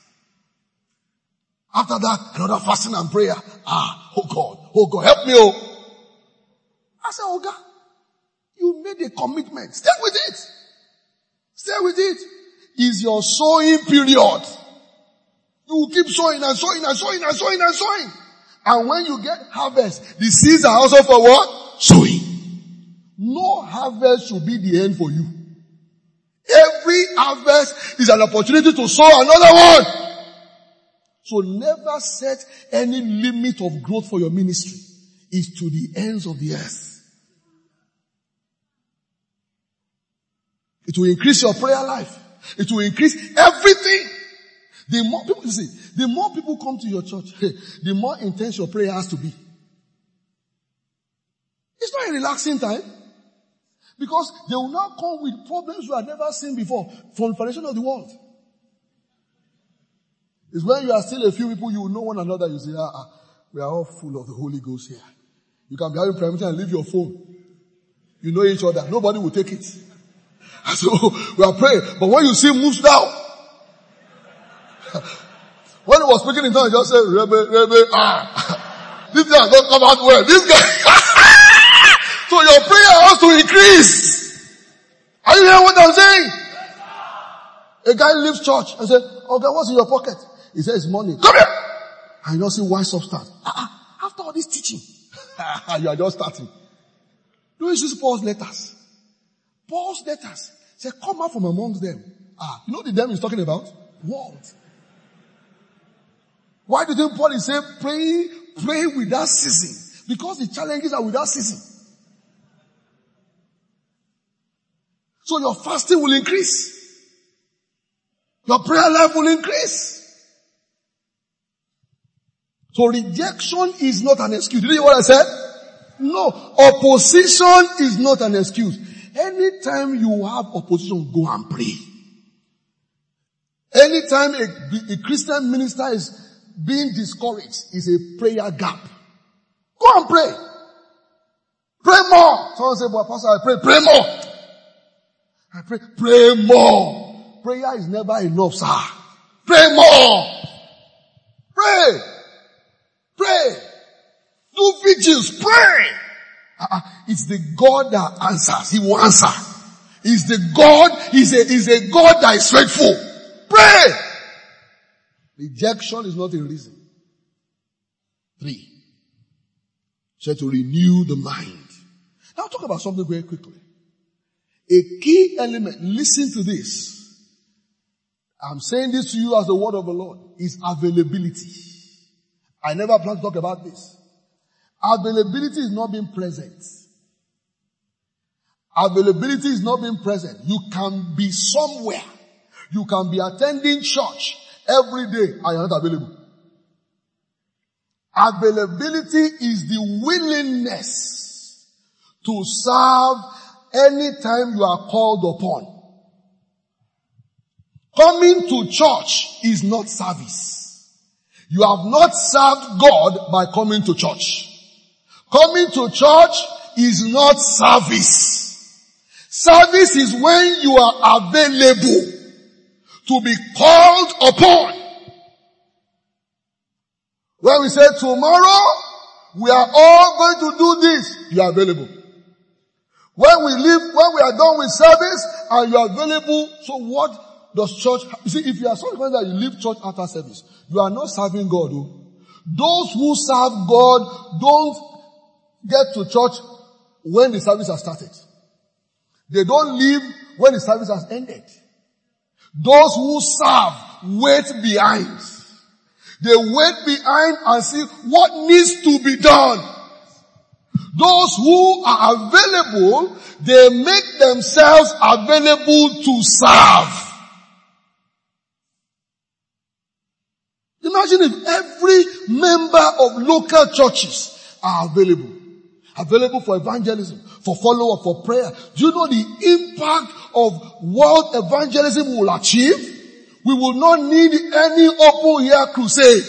After that, another fasting and prayer. Oh God, help me. I said, God, you made a commitment. Stay with it. Is your sowing period. You will keep sowing and sowing. And when you get harvest, the seeds are also for what? Sowing. No harvest should be the end for you. Every harvest is an opportunity to sow another one. So never set any limit of growth for your ministry. It's to the ends of the earth. It will increase your prayer life. It will increase everything. The more people come to your church, the more intense your prayer has to be. It's not a relaxing time. Because they will now come with problems you have never seen before from the foundation of the world. It's when you are still a few people, you will know one another. You say, we are all full of the Holy Ghost here. You can be having prayer meeting and leave your phone. You know each other. Nobody will take it. So we are praying. But when you see moves down, when he was speaking in tongues, he just said, Rebe, this guy has not come out well. This guy. So your prayer has to increase. Are you hearing what I'm saying? A guy leaves church and said, okay, what's in your pocket? He says, money. Come here. And you don't see why substance. After all this teaching, you are just starting. Don't you see Paul's letters? Paul's letters say, come out from amongst them. You know the them he's talking about? World. Why do you think Paul is saying pray without ceasing? Because the challenges are without ceasing. So your fasting will increase. Your prayer life will increase. So rejection is not an excuse. Did you hear what I said? No. Opposition is not an excuse. Anytime you have opposition, go and pray. Anytime a Christian minister is being discouraged, is a prayer gap. Go and pray. Pray more. Someone say, but Pastor, I pray more. I pray more. Prayer is never enough, sir. Pray more. Pray. Do vigils. Pray. It's the God that answers. He will answer. He's the God. He's a God that is faithful. Pray. Rejection is not a reason. 3. So to renew the mind. Now I'll talk about something very quickly. A key element, listen to this. I'm saying this to you as the word of the Lord, is availability. I never plan to talk about this. Availability is not being present. Availability is not being present. You can be somewhere. You can be attending church every day and you're not available. Availability is the willingness to serve anytime you are called upon. Coming to church is not service. You have not served God by coming to church. Coming to church is not service. Service is when you are available to be called upon. When we say tomorrow, we are all going to do this, you are available. When we are done with service and you are available, so what does church, you see, if you are someone that you leave church after service, you are not serving God. Those who serve God don't get to church when the service has started. They don't leave when the service has ended. Those who serve wait behind. They wait behind and see what needs to be done. Those who are available, they make themselves available to serve. Imagine if every member of local churches are available. Available for evangelism, for follow-up, for prayer. Do you know the impact of world evangelism we will achieve? We will not need any open air crusade.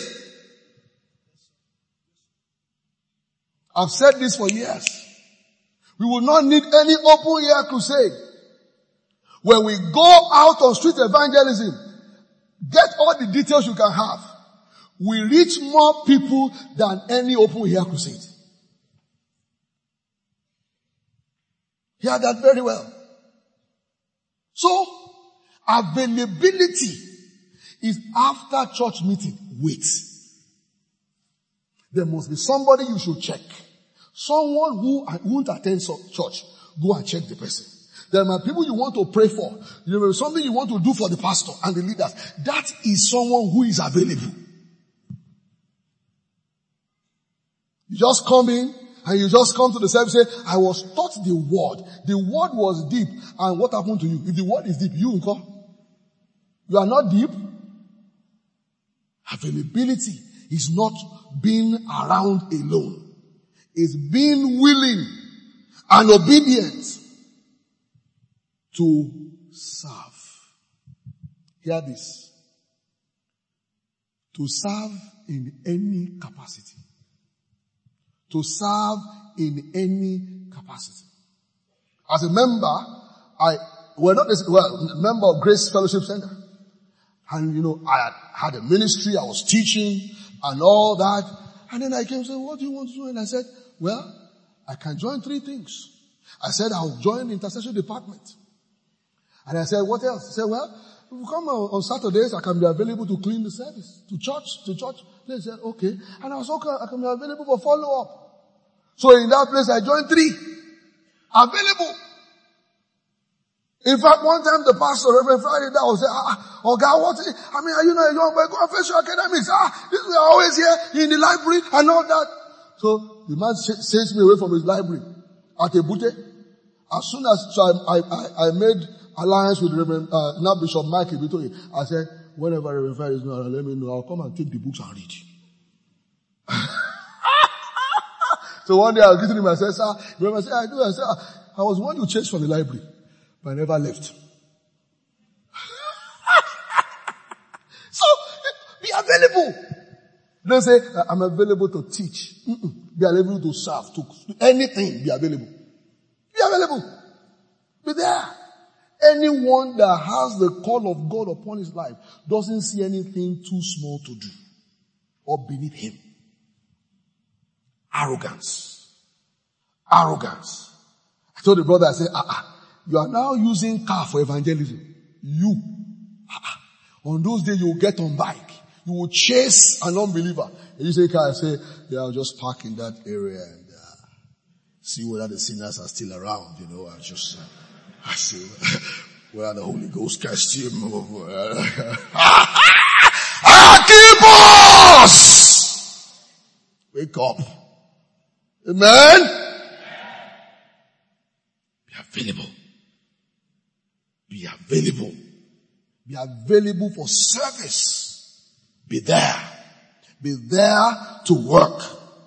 I've said this for years. We will not need any open air crusade. When we go out on street evangelism, get all the details you can have. We reach more people than any open air crusade. Hear that very well. So, availability is after church meeting. Wait. There must be somebody you should check. Someone who won't attend church. Go and check the person. There are people you want to pray for. There may be something you want to do for the pastor and the leaders. That is someone who is available. You just come in and you just come to the service and say, I was taught the word. The word was deep. And what happened to you? If the word is deep, you will come. You are not deep. Availability is not being around alone. It's being willing and obedient to serve. Hear this. To serve in any capacity. To serve in any capacity. As a member, member of Grace Fellowship Center. And I had a ministry, I was teaching and all that. And then I came and said, what do you want to do? And I said, well, I can join 3 things. I said, I'll join the intercession department. And I said, what else? He said, well, if you come on Saturdays, I can be available to clean the service, to church. They said, okay. And I was okay, I can be available for follow-up. So in that place, I joined 3. Available. In fact, one time the pastor, Reverend Friday, that was say, oh God, what is it? I mean, are you not a young boy? Go and face your academics. We are always here in the library and all that. So the man sends me away from his library at Ebute. As soon as, I made alliance with Reverend, now Bishop Mike Ebitoye. I said, whenever Reverend Friday is not, let me know. I'll come and take the books and read. So one day I was greeting him, I said, sir, Reverend said, I do. I said, I was one you chased from the library. But I never left. So, be available. Don't say, I'm available to teach. Be available to serve, to anything, be available. Be available. Be there. Anyone that has the call of God upon his life doesn't see anything too small to do or beneath him. Arrogance. I told the brother, I said, you are now using car for evangelism. On those days you will get on bike. You will chase an unbeliever. And you say, car, I say, yeah, I'll just park in that area and see whether the sinners are still around. I see whether the Holy Ghost catch him. Keep us! Wake up. Amen? Be available. Be available. Be available for service. Be there. Be there to work.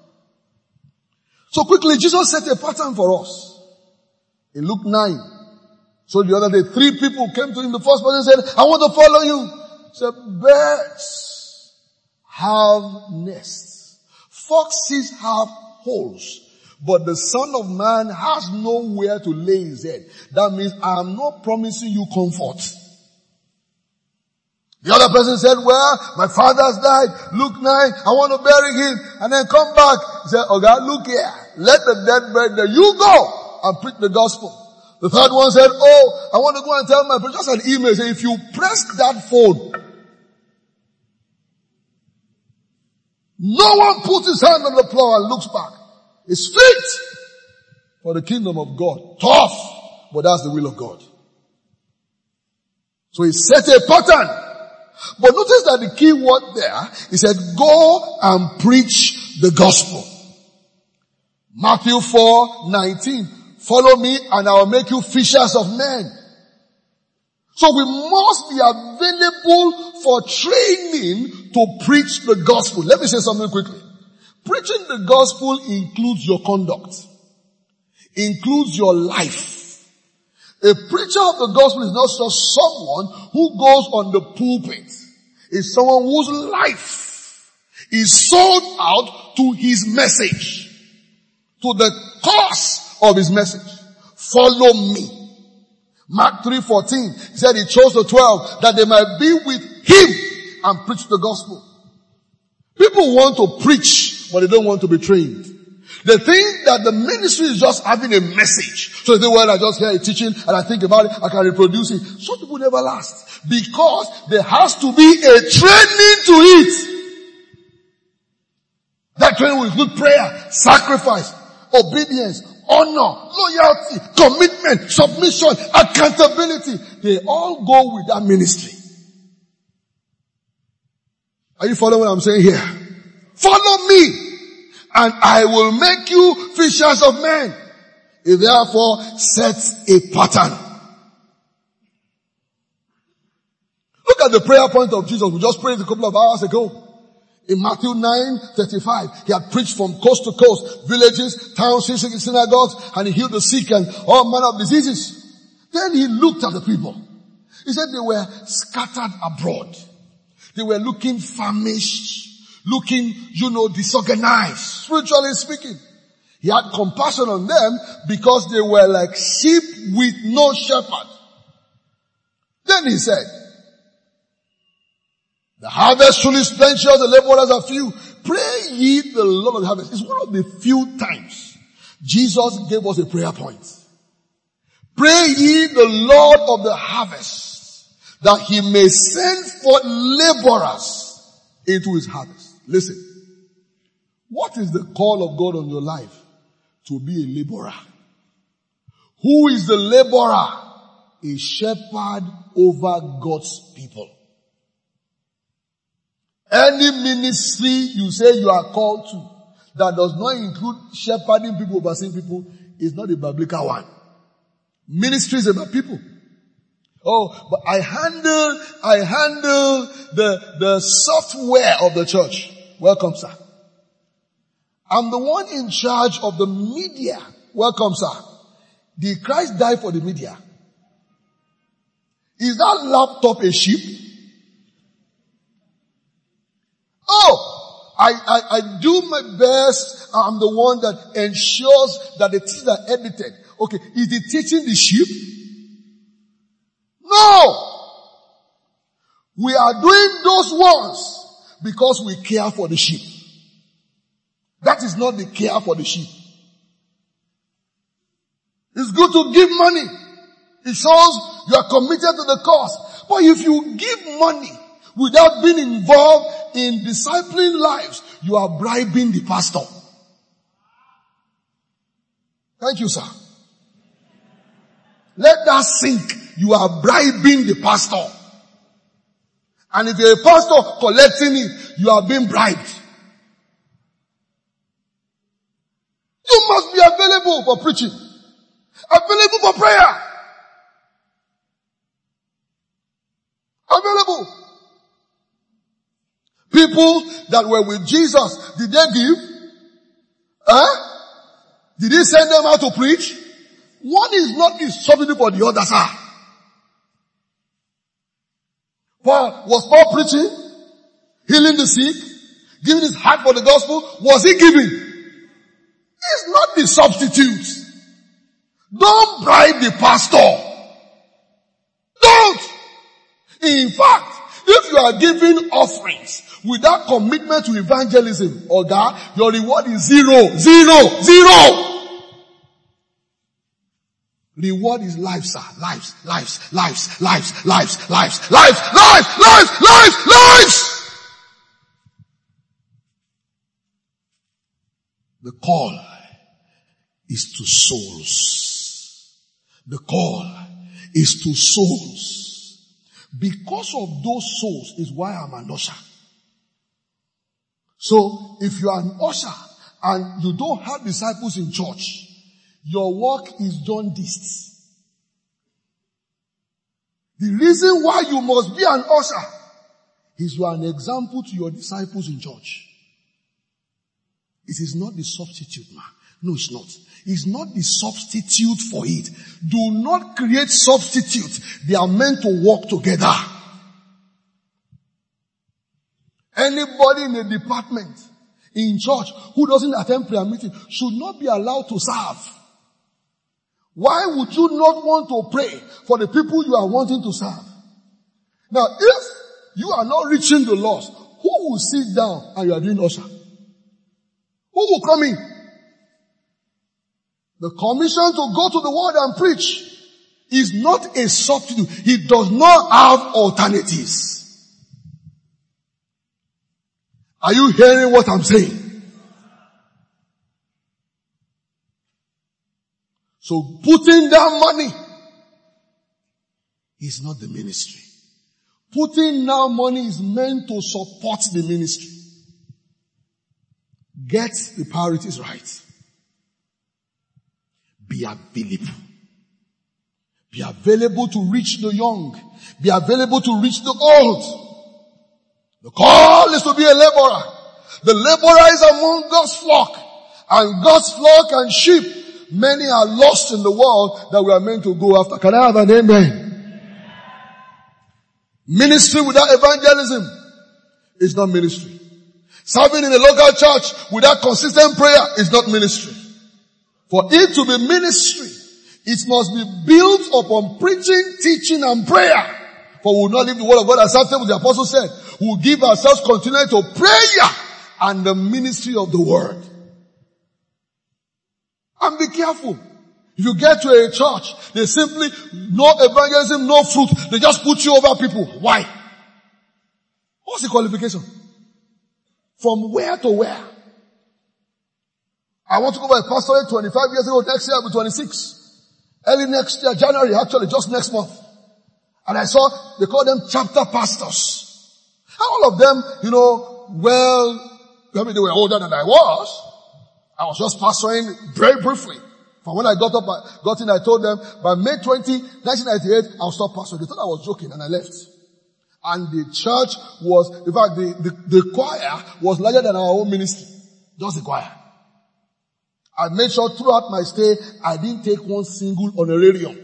So quickly, Jesus set a pattern for us. In Luke 9. So the other day, 3 people came to him. The first person said, I want to follow you. He said, birds have nests. Foxes have holes. But the Son of Man has nowhere to lay his head. That means I am not promising you comfort. The other person said, well, my father's died. Luke 9, I want to bury him. And then come back. He said, oh God, look here. Let the dead bury there. You go and preach the gospel. The third one said, oh, I want to go and tell my brother. Just an email. Say, if you press that phone, no one puts his hand on the plow and looks back. It's fit for the kingdom of God. Tough, but that's the will of God. So he set a pattern. But notice that the key word there, he said, go and preach the gospel. Matthew 4:19. Follow me and I will make you fishers of men. So we must be available for training to preach the gospel. Let me say something quickly. Preaching the gospel includes your conduct, includes your life. A preacher of the gospel is not just someone who goes on the pulpit. It's someone whose life is sold out to his message, to the cause of his message. Follow me. Mark 3:14, he said he chose the 12 that they might be with him and preach the gospel. People want to preach, but they don't want to be trained. They think that the ministry is just having a message. So they say, well, I just hear a teaching and I think about it, I can reproduce it. Some people never last because there has to be a training to it. That training will include prayer, sacrifice, obedience, honor, loyalty, commitment, submission, accountability. They all go with that ministry. Are you following what I'm saying here? Follow me and I will make you fishers of men. It therefore sets a pattern. Look at the prayer point of Jesus. We just prayed a couple of hours ago. In Matthew 9:35, he had preached from coast to coast, villages, towns, synagogues, and he healed the sick and all manner of diseases. Then he looked at the people. He said they were scattered abroad. They were looking famished, looking, disorganized, spiritually speaking. He had compassion on them because they were like sheep with no shepherd. Then he said, the harvest truly is plenteous, the laborers are few. Pray ye the Lord of the harvest. It's one of the few times Jesus gave us a prayer point. Pray ye the Lord of the harvest, that he may send forth laborers into his harvest. Listen, what is the call of God on your life? To be a laborer. Who is the laborer? A shepherd over God's people. Any ministry you say you are called to that does not include shepherding people, overseeing people, is not a biblical one. Ministry is about people. Oh, but I handle the software of the church. Welcome, sir. I'm the one in charge of the media. Welcome, sir. Did Christ die for the media? Is that laptop a sheep? Oh, I do my best. I'm the one that ensures that the things are edited. Okay, is he teaching the sheep? No! We are doing those ones because we care for the sheep. That is not the care for the sheep. It's good to give money. It shows you are committed to the cause. But if you give money without being involved in discipling lives, you are bribing the pastor. Thank you, sir. Let that sink. You are bribing the pastor. And if you're a pastor collecting it, you are being bribed. You must be available for preaching. Available for prayer. Available. People that were with Jesus, did they give? Did he send them out to preach? One is not a substitute for the other, sir. Was Paul preaching? Healing the sick? Giving his heart for the gospel? Was he giving? He's not the substitute. Don't bribe the pastor. Don't. In fact, if you are giving offerings without commitment to evangelism, God, your reward is zero. Zero. Reward is life, sir. Lives. The call is to souls. The call is to souls. Because of those souls is why I'm an usher. So if you are an usher and you don't have disciples in church, your work is jaundiced. The reason why you must be an usher is you are an example to your disciples in church. It is not the substitute, man. No, it's not. It's not the substitute for it. Do not create substitutes. They are meant to work together. Anybody in a department, in church, who doesn't attend prayer meeting should not be allowed to serve. Why would you not want to pray for the people you are wanting to serve? Now, if you are not reaching the lost, who will sit down and you are doing usher? Who will come in? The commission to go to the world and preach is not a substitute. It does not have alternatives. Are you hearing what I'm saying? So putting down money is not the ministry. Putting down money is meant to support the ministry. Get the priorities right. Be available. Be available to reach the young. Be available to reach the old. The call is to be a laborer. The laborer is among God's flock. And God's flock and sheep Many are lost in the world that we are meant to go after. Can I have an amen? Ministry without evangelism is not ministry. Serving in a local church without consistent prayer is not ministry. For it to be ministry, it must be built upon preaching, teaching, and prayer. For we will not leave the word of God as after the apostle said. We will give ourselves continually to prayer and the ministry of the word. And be careful. If you get to a church, they simply, no evangelism, no fruit. They just put you over people. Why? What's the qualification? From where to where? I want to go by pastorate 25 years ago. Next year I'll be 26. Early next year, January, actually, just next month. And I saw, they call them chapter pastors. All of them, they were older than I was. I was just pastoring very briefly. From when I got in, I told them, by May 20, 1998, I'll stop pastoring. They thought I was joking and I left. And the church was, in fact, the choir was larger than our own ministry. Just the choir. I made sure throughout my stay, I didn't take one single honorarium.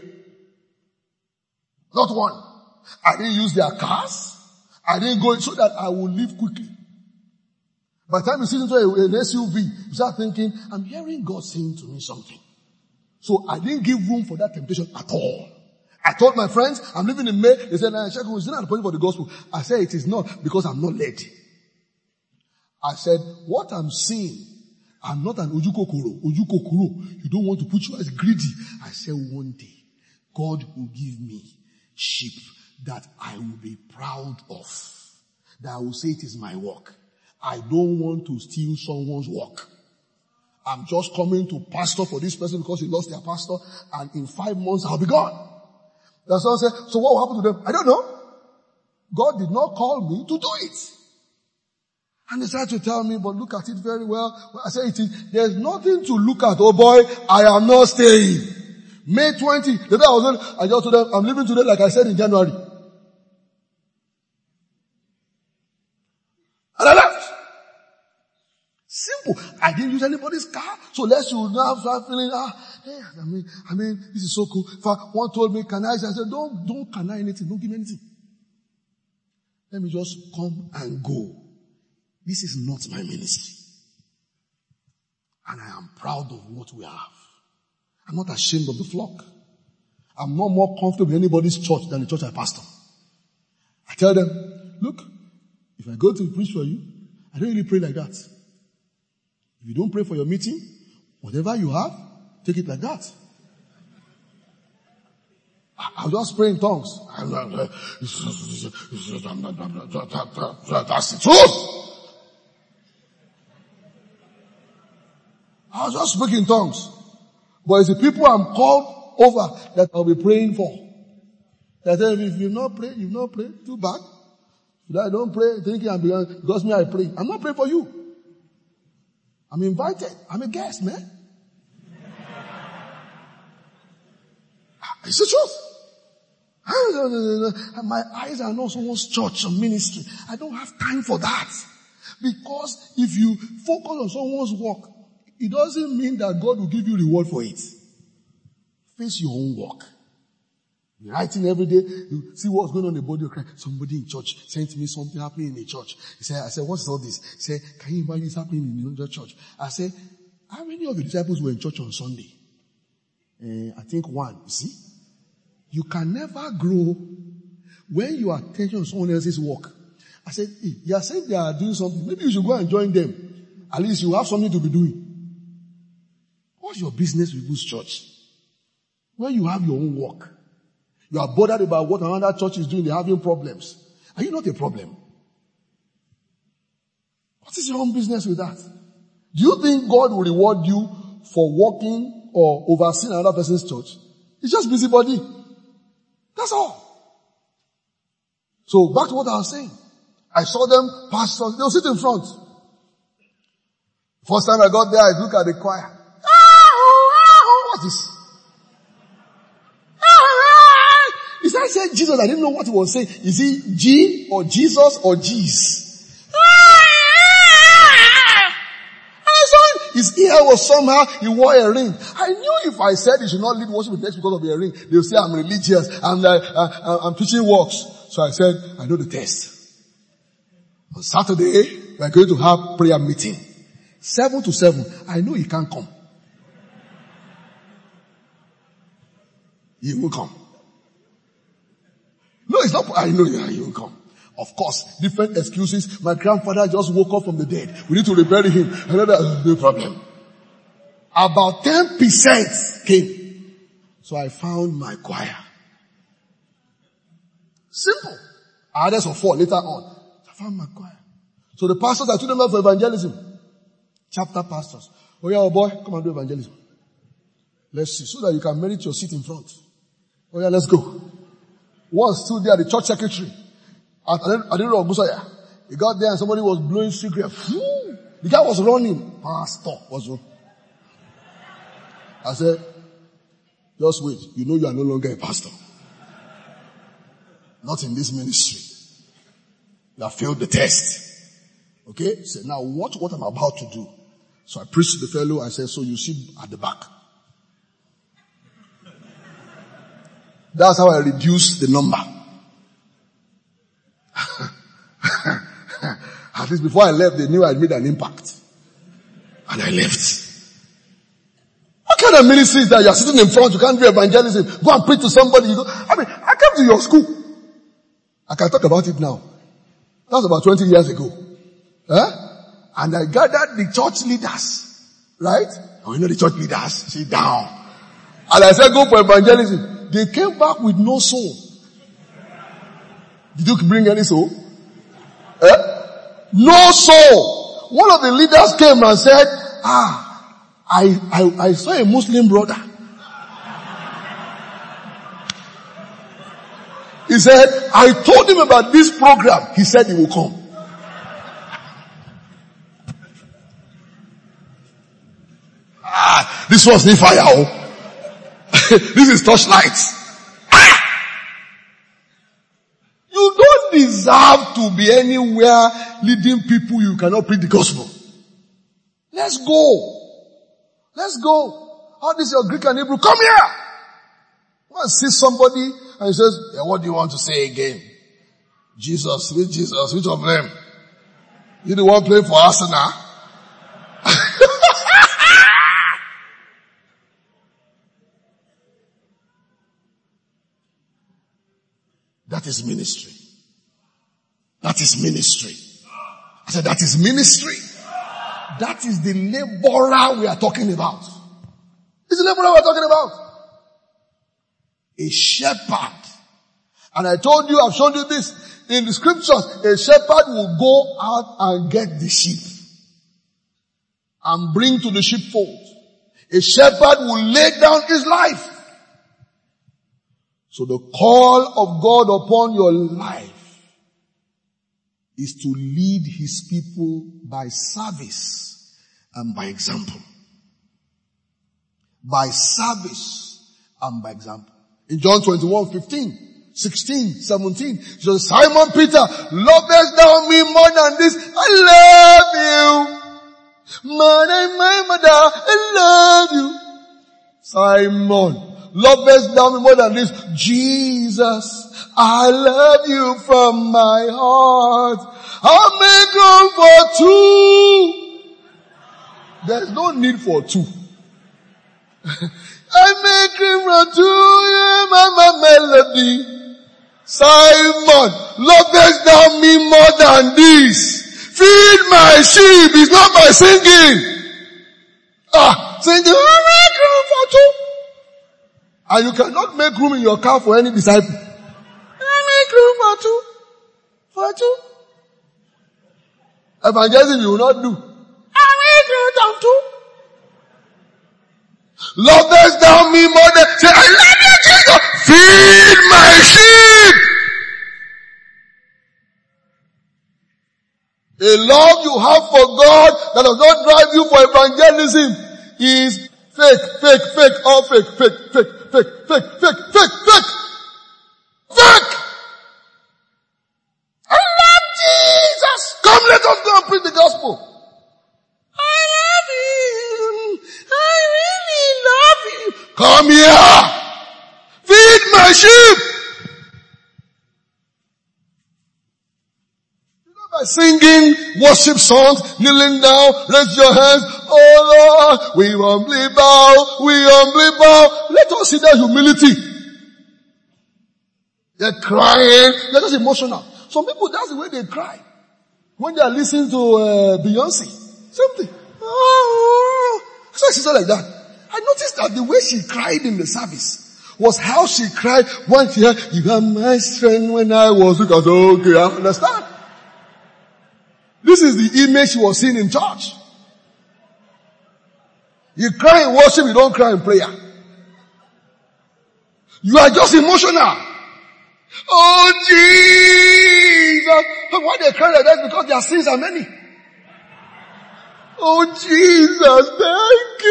Not one. I didn't use their cars. I didn't go so that I would leave quickly. By the time you sit into an SUV, you start thinking, I'm hearing God saying to me something. So I didn't give room for that temptation at all. I told my friends, I'm living in May. They said, Sheku, it's not the point for the gospel. I said, it is not because I'm not led. I said, what I'm seeing, I'm not an ojukokoro. Ojukokoro. You don't want to put you as greedy. I said, one day, God will give me sheep that I will be proud of. That I will say it is my work. I don't want to steal someone's work. I'm just coming to pastor for this person because he lost their pastor, and in 5 months I'll be gone. That's what I said. So what will happen to them? I don't know. God did not call me to do it. And they started to tell me, but look at it very well. I said, there's nothing to look at. Oh boy, I am not staying. May 20, the day I just told them, I'm leaving today like I said in January. And I left. Simple. I didn't use anybody's car. So lest you now start feeling, I mean, this is so cool. If one told me, can I? I said, don't can I anything. Don't give me anything. Let me just come and go. This is not my ministry. And I am proud of what we have. I'm not ashamed of the flock. I'm not more comfortable in anybody's church than the church I pastor. I tell them, look, if I go to preach for you, I don't really pray like that. If you don't pray for your meeting, whatever you have, take it like that. I'll just pray in tongues. That's the truth. I'll just speak in tongues. But it's the people I'm called over that I'll be praying for. That if you've not prayed, too bad. If I don't pray, thinking because me I pray. I'm not praying for you. I'm invited. I'm a guest, man. It's the truth. My eyes are not someone's church or ministry. I don't have time for that. Because if you focus on someone's work, it doesn't mean that God will give you reward for it. Face your own work. You're writing every day, you see what's going on in the body of Christ. Somebody in church sent me something happening in the church. I said, what's all this? He said, can you imagine this happening in the church? I said, how many of the disciples were in church on Sunday? I think one. You see? You can never grow when your attention on someone else's work. I said, hey, you are saying they are doing something. Maybe you should go and join them. At least you have something to be doing. What's your business with this church? When you have your own work. You are bothered about what another church is doing. They're having problems. Are you not a problem? What is your own business with that? Do you think God will reward you for working or overseeing another person's church? It's just busybody. That's all. So back to what I was saying. I saw them, pastors, they'll sit in front. First time I got there, I look at the choir. What's this? I said Jesus, I didn't know what he was saying. Is he G or Jesus or G's? I saw his ear was somehow, he wore a ring. I knew if I said he should not lead worship next because of a ring, they'll say I'm religious and I'm preaching works. So I said, I know the test. On Saturday, we are going to have prayer meeting. 7 to 7. I know he can't come. He will come. No, it's not. I know he will come. Of course, different excuses. My grandfather just woke up from the dead. We need to rebury him. No problem. About 10% came. So I found my choir. Simple. Others of 4 later on. I found my choir. So the pastors, I took them out for evangelism. Chapter pastors. Oh yeah, oh boy, come and do evangelism. Let's see. So that you can merit your seat in front. Oh yeah, let's go. One stood there, the church secretary. I didn't know Busaya. He got there and somebody was blowing cigarette. The guy was running. Pastor was running. I said, just wait. You know you are no longer a pastor. Not in this ministry. You have failed the test. Okay? So now watch what I'm about to do. So I preached to the fellow. I said, so you sit at the back. That's how I reduced the number. At least before I left, they knew I'd made an impact. And I left. What kind of ministry is that? You're sitting in front, you can't do evangelism. Go and preach to somebody. You go, I came to your school. I can talk about it now. That was about 20 years ago. And I gathered the church leaders. Right? Oh, you know the church leaders. Sit down. And I said, go for evangelism. They came back with no soul. Did you bring any soul? No soul. One of the leaders came and said, I saw a Muslim brother. He said, I told him about this program. He said he will come. This was the fire. This is torchlights. You don't deserve to be anywhere leading people you cannot preach the gospel. Let's go. Let's go. How is your Greek and Hebrew? Come here. Go and see somebody and he says, yeah, what do you want to say again? Jesus, which of them? You the one playing for Arsenal? That is ministry. That is ministry. I said that is ministry. That is the laborer we are talking about. It's the laborer we are talking about. A shepherd. And I told you, I've shown you this. In the scriptures, a shepherd will go out and get the sheep. And bring to the sheepfold. A shepherd will lay down his life. So the call of God upon your life is to lead his people by service and by example. By service and by example. In John 21:15, 16, 17, he says, Simon Peter, lovest thou me more than this? I love you. My mother, I love you. Simon, lovest thou me more than this? Jesus, I love you from my heart. I'll make room for two. There's no need for two. I make room for two, yeah, my melody. Simon, lovest thou me more than this? Feed my sheep is not by singing. Singing, I make room for two. And you cannot make room in your car for any disciple. I make room for two. For two. Evangelism you will not do. I make room for two. Lovest thou me more than, say, I love you, Jesus. Feed my sheep. A love you have for God that does not drive you for evangelism is fake, all fake. I love Jesus. Come, let us go and preach the gospel. I love you. Come here. Feed my sheep. By singing worship songs, kneeling down, raise your hands. Oh Lord, we humbly bow. Let us see that humility. They're crying. They're just emotional. Some people, that's the way they cry. When they are listening to Beyonce. Something. Oh, so she's not like that. I noticed that the way she cried in the service was how she cried when she said, you are my strength when I was weak. I said, okay, I understand. This is the image she was seeing in church. You cry in worship, you don't cry in prayer. You are just emotional. Oh Jesus! Why they cry like that? Because their sins are many. Oh Jesus, thank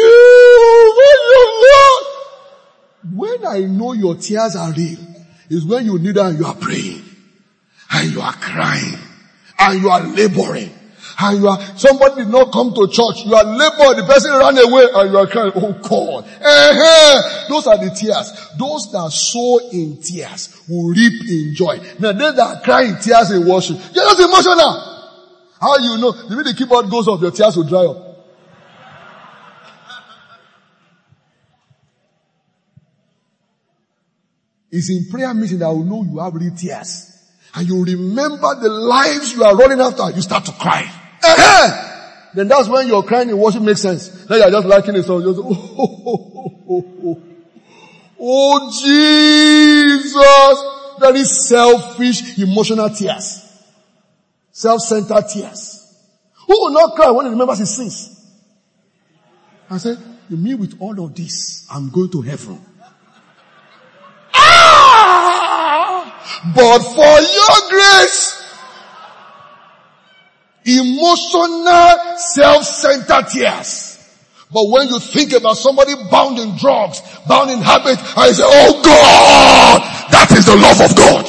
you for your love. When I know your tears are real, is when you kneel down and you are praying. And you are crying. And you are laboring. And somebody did not come to church. You are laboring. The person ran away and you are crying. Oh God. Those are the tears. Those that sow in tears will reap in joy. Now they that cry in tears in worship, you're not emotional. How you know? The minute the keyboard goes off, your tears will dry up. It's in prayer meeting that I will know you have real tears. And you remember the lives you are running after, you start to cry. Then that's when your crying in worship makes sense. Then you are just liking it, so just, oh Jesus! Very selfish, emotional tears. Self-centered tears. Who will not cry when he remembers his sins? I said, you mean with all of this, I'm going to heaven. But for your grace, emotional, self-centered tears. But when you think about somebody bound in drugs, bound in habit, I say, oh God, that is the love of God.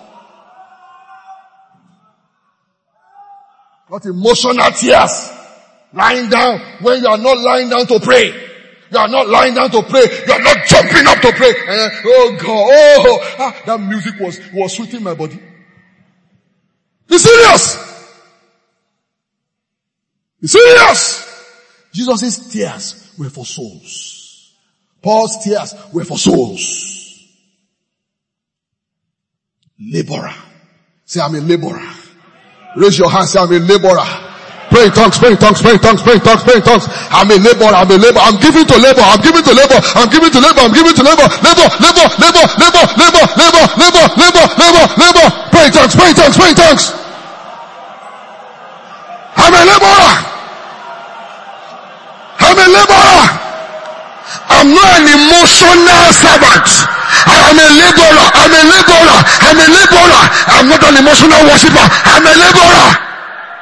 Not emotional tears. Lying down when you are not lying down to pray. You are not lying down to pray. You are not jumping up to pray. Oh God, that music was sweeting my body. Be serious. Be serious. Jesus' tears were for souls. Paul's tears were for souls. Laborer. Say, I'm a laborer. Raise your hand, say, I'm a laborer. Pray in tongues, pray in tongues, pray in tongues, pray in tongues, pray in tongues. I'm a laborer, I'm a laborer. I'm giving to labor, I'm giving to labor, I'm giving to labor, I'm giving to labor. Labor, labor, labor, labor, labor, labor, labor, labor, labor, labor. Pray in tongues, pray in tongues, pray in tongues. I'm a laborer. I'm a laborer. I'm not an emotional servant. I am a laborer. I'm a laborer. I'm a laborer. I'm not an emotional worshiper. I'm a laborer.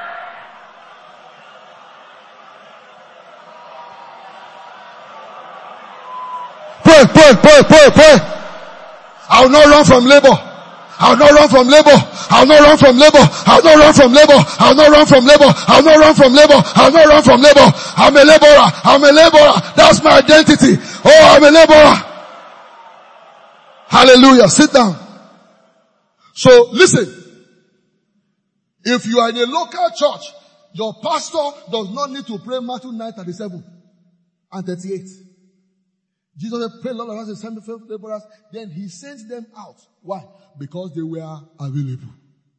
Pray. I will not run from labor. I will not run from labor. I will not run from labor. I will not run from labor. I will not run from labor. I will not run from labor. I will not run from labor. I'm a laborer. I'm a laborer. That's my identity. Oh, I'm a laborer. Hallelujah. Sit down. So listen. If you are in a local church, your pastor does not need to pray Matthew 9:37 and 38. Jesus said, pray Lord of us and send the laborers. Then he sends them out. Why? Because they were available.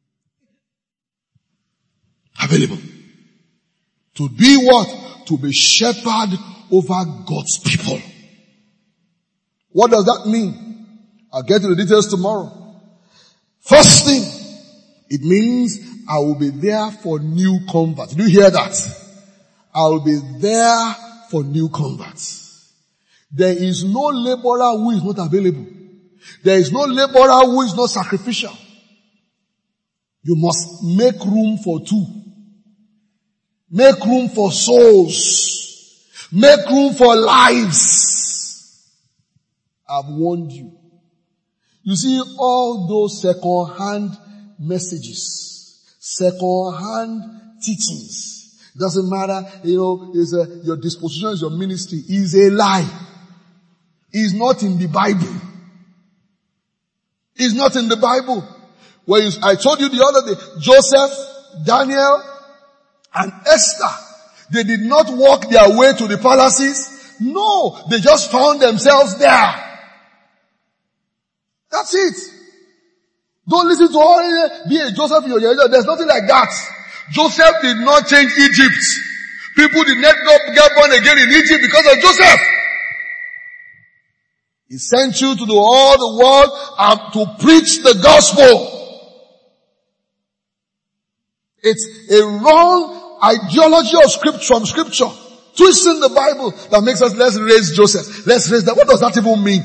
Available. To be what? To be shepherd over God's people. What does that mean? I'll get to the details tomorrow. First thing, it means I will be there for new converts. Did you hear that? I will be there for new converts. There is no laborer who is not available. There is no laborer who is not sacrificial. You must make room for two. Make room for souls. Make room for lives. I've warned you. You see all those second-hand messages, second-hand teachings. It doesn't matter, your disposition is your ministry is a lie. is not in the Bible. It's not in the Bible. I told you the other day, Joseph, Daniel, and Esther, they did not walk their way to the palaces. No, they just found themselves there. That's it. Don't listen to all, be a Joseph in your religion. There's nothing like that. Joseph did not change Egypt. People did not get born again in Egypt because of Joseph. He sent you to all the world and to preach the gospel. It's a wrong ideology of from scripture, twisting the Bible that makes us, let's raise Joseph. Let's raise that. What does that even mean?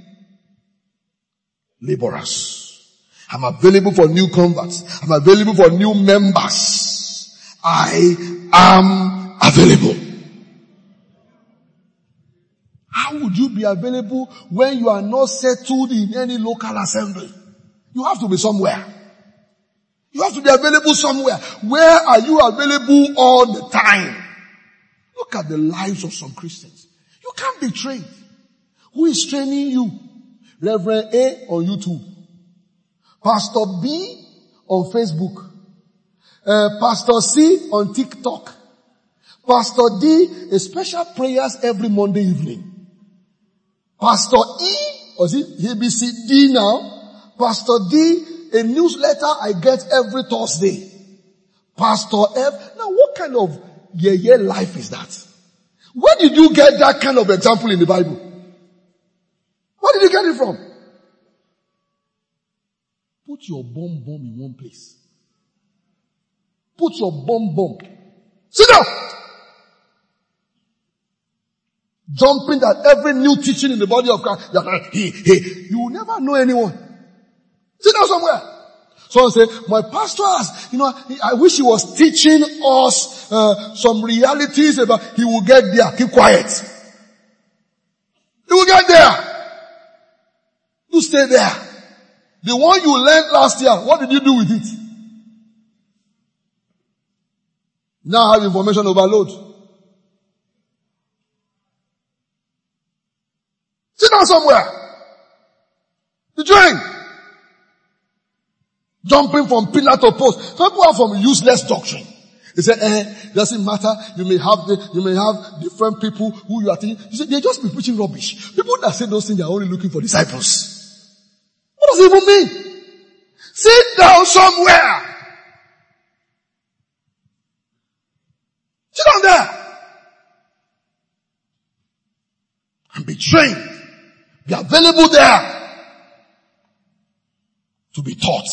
Laborers. I'm available for new converts. I'm available for new members. I am available. How would you be available when you are not settled in any local assembly? You have to be somewhere. You have to be available somewhere. Where are you available all the time? Look at the lives of some Christians. You can't be trained. Who is training you? Reverend A on YouTube. Pastor B on Facebook. Pastor C on TikTok. Pastor D, a special prayers every Monday evening. Pastor E, or is it ABCD now? Pastor D, a newsletter I get every Thursday. Pastor F. Now what kind of life is that? Where did you get that kind of example in the Bible? Where did you get it from? Put your bomb in one place. Put your bomb. Sit down. Jumping at every new teaching in the body of Christ. You will never know anyone. Sit down somewhere. Someone say, my pastor has, I wish he was teaching us some realities about, he will get there. Keep quiet. He will get there. You stay there. The one you learned last year, what did you do with it? Now have information overload. Sit down somewhere. The train. Jumping from pillar to post. Some people are from useless doctrine. They say, doesn't matter. You may have different people who you are thinking. You say, they just be preaching rubbish. People that say those things, they are only looking for disciples. What does it even mean? Sit down somewhere. Sit down there. And be trained. Be available there. To be taught.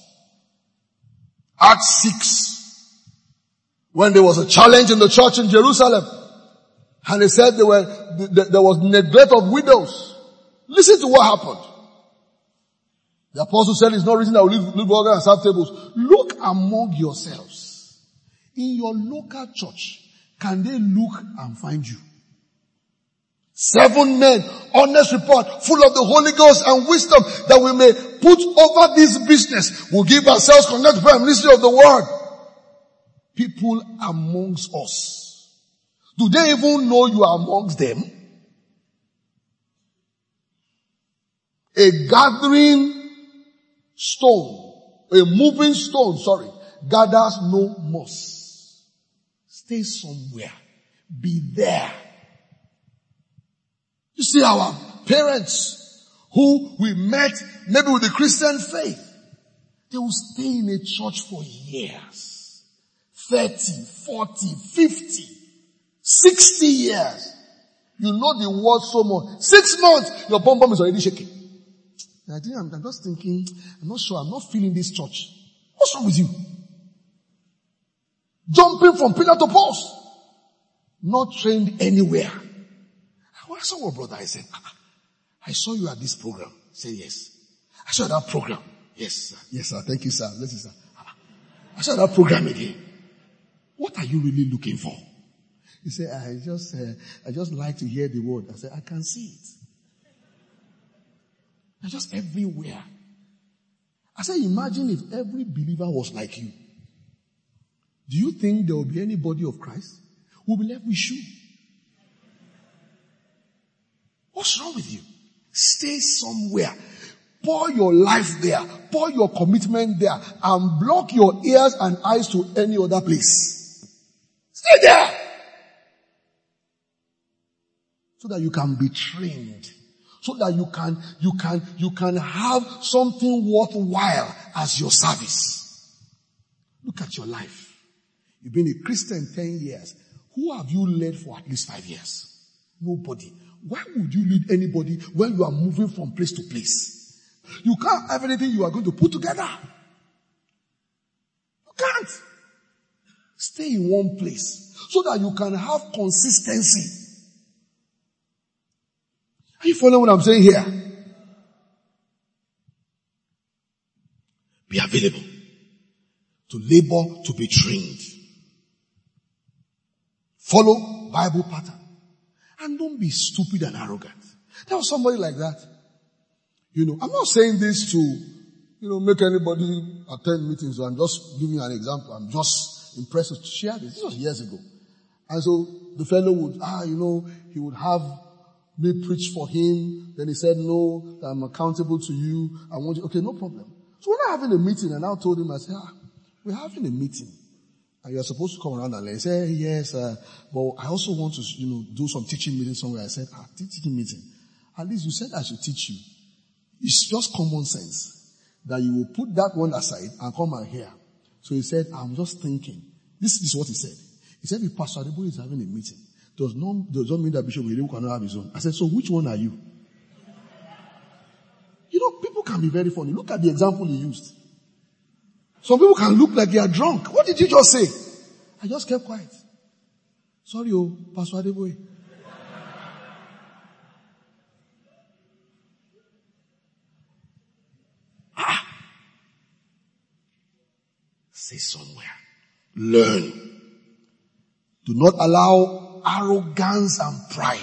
Acts 6. When there was a challenge in the church in Jerusalem. And they said there was neglect of widows. Listen to what happened. The apostle said it's not reason that we leave burger and serve tables. Look among yourselves. In your local church, can they look and find you? 7 men, honest report, full of the Holy Ghost and wisdom, that we may put over this business. We'll give ourselves connect prayer and ministry of the word. People amongst us. Do they even know you are amongst them? A moving stone, gathers no moss. Stay somewhere. Be there. You see our parents who we met maybe with the Christian faith. They will stay in a church for years. 30, 40, 50, 60 years. You know the word so much. 6 months, your bum is already shaking. I'm just thinking, I'm not sure, I'm not feeling this church. What's wrong with you? Jumping from pillar to post. Not trained anywhere. I saw a brother, I said, I saw you at this program. He said, yes. I saw that program. Yes, sir. Yes, sir. Thank you, sir. Listen, sir. I saw that program again. What are you really looking for? He said, I just like to hear the word. I said, I can see it. They're just everywhere. I said, imagine if every believer was like you. Do you think there will be any body of Christ who will be left with you? What's wrong with you? Stay somewhere. Pour your life there. Pour your commitment there. And block your ears and eyes to any other place. Stay there. So that you can be trained. So that you can have something worthwhile as your service. Look at your life. You've been a Christian 10 years. Who have you led for at least 5 years? Nobody. Why would you lead anybody when you are moving from place to place? You can't have anything you are going to put together. You can't. Stay in one place so that you can have consistency. Are you following what I'm saying here? Be available to labor, to be trained. Follow Bible pattern. And don't be stupid and arrogant. There was somebody like that. I'm not saying this to, make anybody attend meetings. I'm just giving you an example. I'm just impressed to share this. This was years ago. And so the fellow would, he would have me preach for him. Then he said, no, I'm accountable to you. I want you. Okay, no problem. So when I'm having a meeting, and I told him, I said, we're having a meeting. And you're supposed to come around and he said, yes, but I also want to, do some teaching meeting somewhere. I said, teaching meeting. At least you said I should teach you. It's just common sense that you will put that one aside and come and hear. So he said, I'm just thinking. This is what he said. He said, if Pastor Adebo is having a meeting, does not mean that Bishop Adebo cannot have his own. I said, so which one are you? People can be very funny. Look at the example he used. Some people can look like they are drunk. What did you just say? I just kept quiet. Sorry, Pastor Adebo. Stay somewhere. Learn. Do not allow arrogance and pride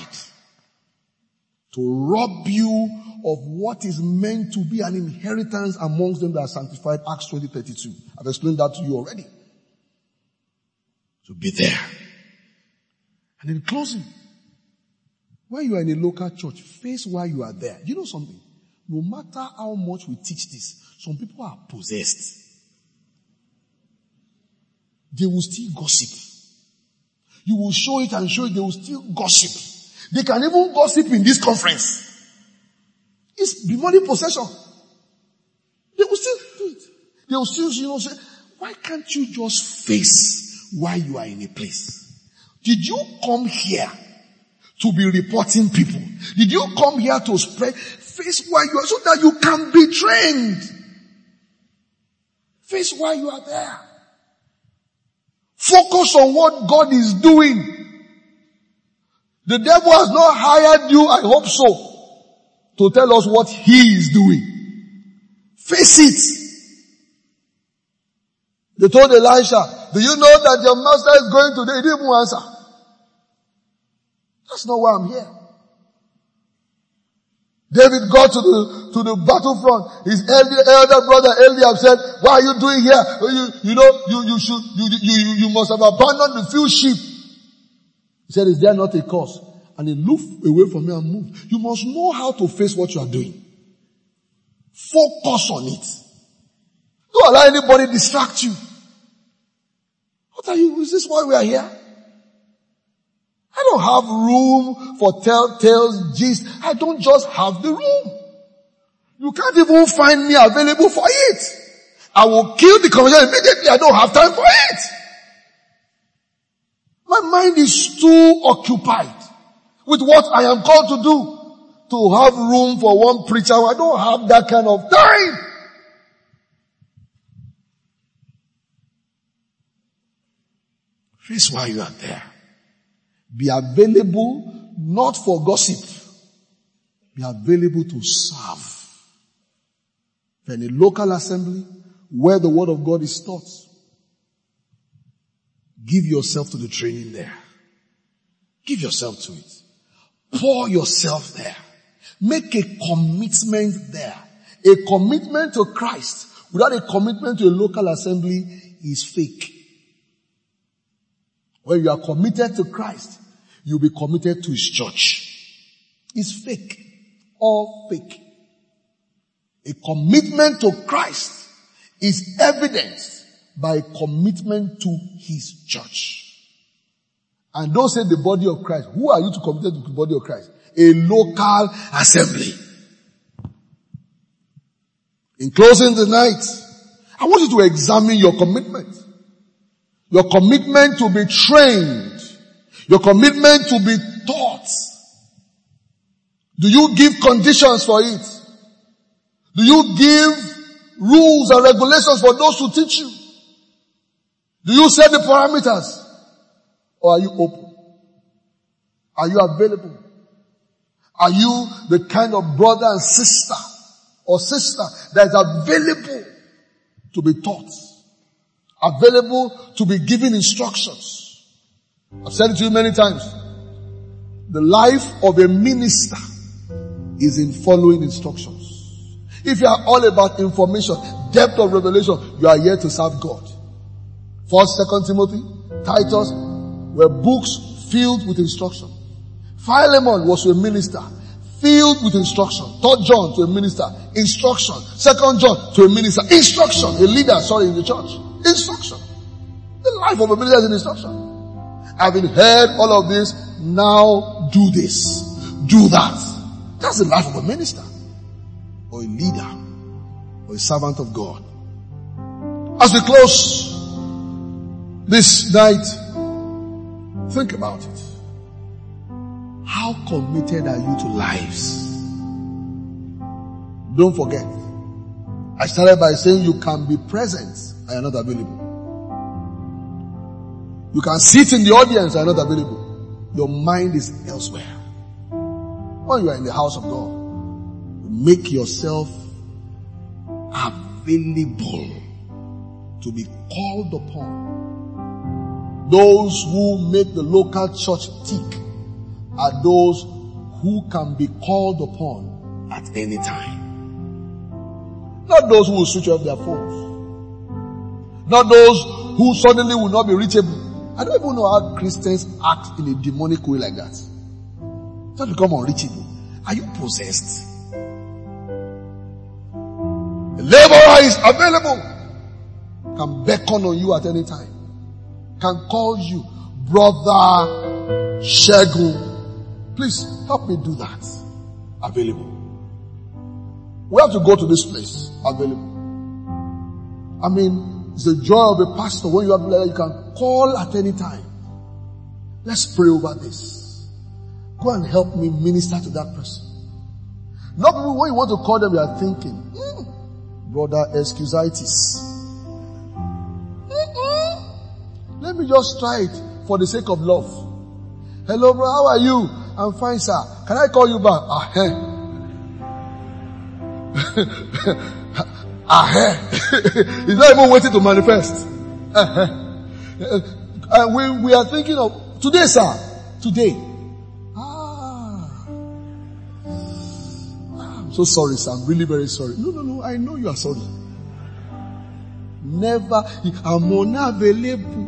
to rob you of what is meant to be an inheritance amongst them that are sanctified. Acts 20:32. I've explained that to you already. So be there. And in closing, when you are in a local church, face why you are there. You know something? No matter how much we teach this, some people are possessed. They will still gossip. You will show it and show it, they will still gossip. They can even gossip in this conference. It's demonic possession. They will still do it. They will still, say, why can't you just face why you are in a place? Did you come here to be reporting people? Did you come here to spread? Face why you are, so that you can be trained. Face why you are there. Focus on what God is doing. The devil has not hired you, I hope so, to tell us what he is doing. Face it. They told Elisha, do you know that your master is going today? He didn't even answer. That's not why I'm here. David got to the battlefront. His elder brother Eliab said, what are you doing here? You must have abandoned the few sheep. He said, is there not a cause? And he looked away from me and moved. You must know how to face what you are doing. Focus on it. Don't allow anybody distract you. What are you? Is this why we are here? I don't have room for telltales, gist. I don't just have the room. You can't even find me available for it. I will kill the conversation immediately. I don't have time for it. My mind is too occupied with what I am called to do. To have room for one preacher. I don't have that kind of time. Face why you are there. Be available not for gossip. Be available to serve. In a local assembly where the word of God is taught, give yourself to the training there. Give yourself to it. Pour yourself there. Make a commitment there. A commitment to Christ without a commitment to a local assembly is fake. When you are committed to Christ, you'll be committed to His church. It's fake. or fake. A commitment to Christ is evidenced by commitment to His church. And don't say the body of Christ. Who are you to commit to the body of Christ? A local assembly. In closing tonight, I want you to examine your commitment. Your commitment to be trained. Your commitment to be taught. Do you give conditions for it? Do you give rules and regulations for those who teach you? Do you set the parameters? Or are you open? Are you available? Are you the kind of brother and sister or sister that is available to be taught? Available to be given instructions? I've said it to you many times. The life of a minister is in following instructions. If you are all about information, depth of revelation, you are here to serve God. 1st, 2nd Timothy, Titus were books filled with instruction. Philemon was to a minister, filled with instruction. 3rd John to a minister, instruction. 2nd John to a minister, instruction. A leader, in the church. Instruction. The life of a minister is an instruction. Having heard all of this, now do this. Do that. That's the life of a minister. Or a leader. Or a servant of God. As we close this night, think about it. How committed are you to lives? Don't forget. I started by saying you can be present and you're not available. You can sit in the audience and you're not available. Your mind is elsewhere. When you are in the house of God, make yourself available to be called upon. Those who make the local church tick are those who can be called upon at any time. Not those who will switch off their phones. Not those who suddenly will not be reachable. I don't even know how Christians act in a demonic way like that. Just become unreachable. Are you possessed? A laborer is available. Can beckon on you at any time. Can call you, Brother Shegun. Please help me do that. Available. We have to go to this place. Available. I mean, it's the joy of a pastor when you have like you can call at any time. Let's pray over this. Go and help me minister to that person. Not people when you want to call them, you are thinking, Brother Excusitis. Let me just try it for the sake of love. Hello, bro, how are you? I'm fine, sir. Can I call you back? He's not even waiting to manifest. And we are thinking of today, sir. Today. I'm so sorry, sir. I'm really very sorry. No. I know you are sorry. Never. I'm unavailable.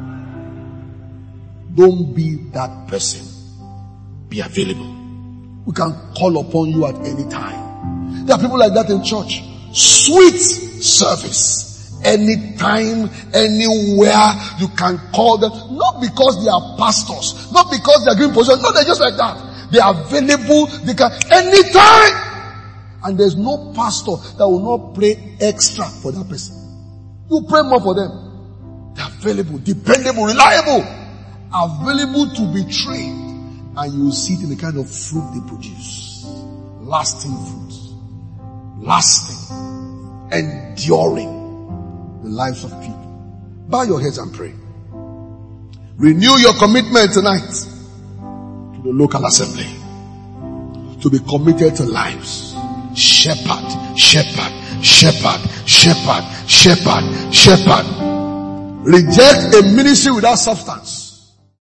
Don't be that person. Be available. We can call upon you at any time. There are people like that in church. Sweet service. Anytime, anywhere, you can call them. Not because they are pastors. Not because they are giving position. No, they're just like that. They are available. They can, anytime. And there's no pastor that will not pray extra for that person. You pray more for them. They're available, dependable, reliable. Available to be trained. And you will see it in the kind of fruit they produce. Lasting fruit. Lasting. Enduring the lives of people. Bow your heads and pray. Renew your commitment tonight to the local assembly. To be committed to lives. Shepherd, shepherd, shepherd, shepherd, shepherd, shepherd. Reject a ministry without substance.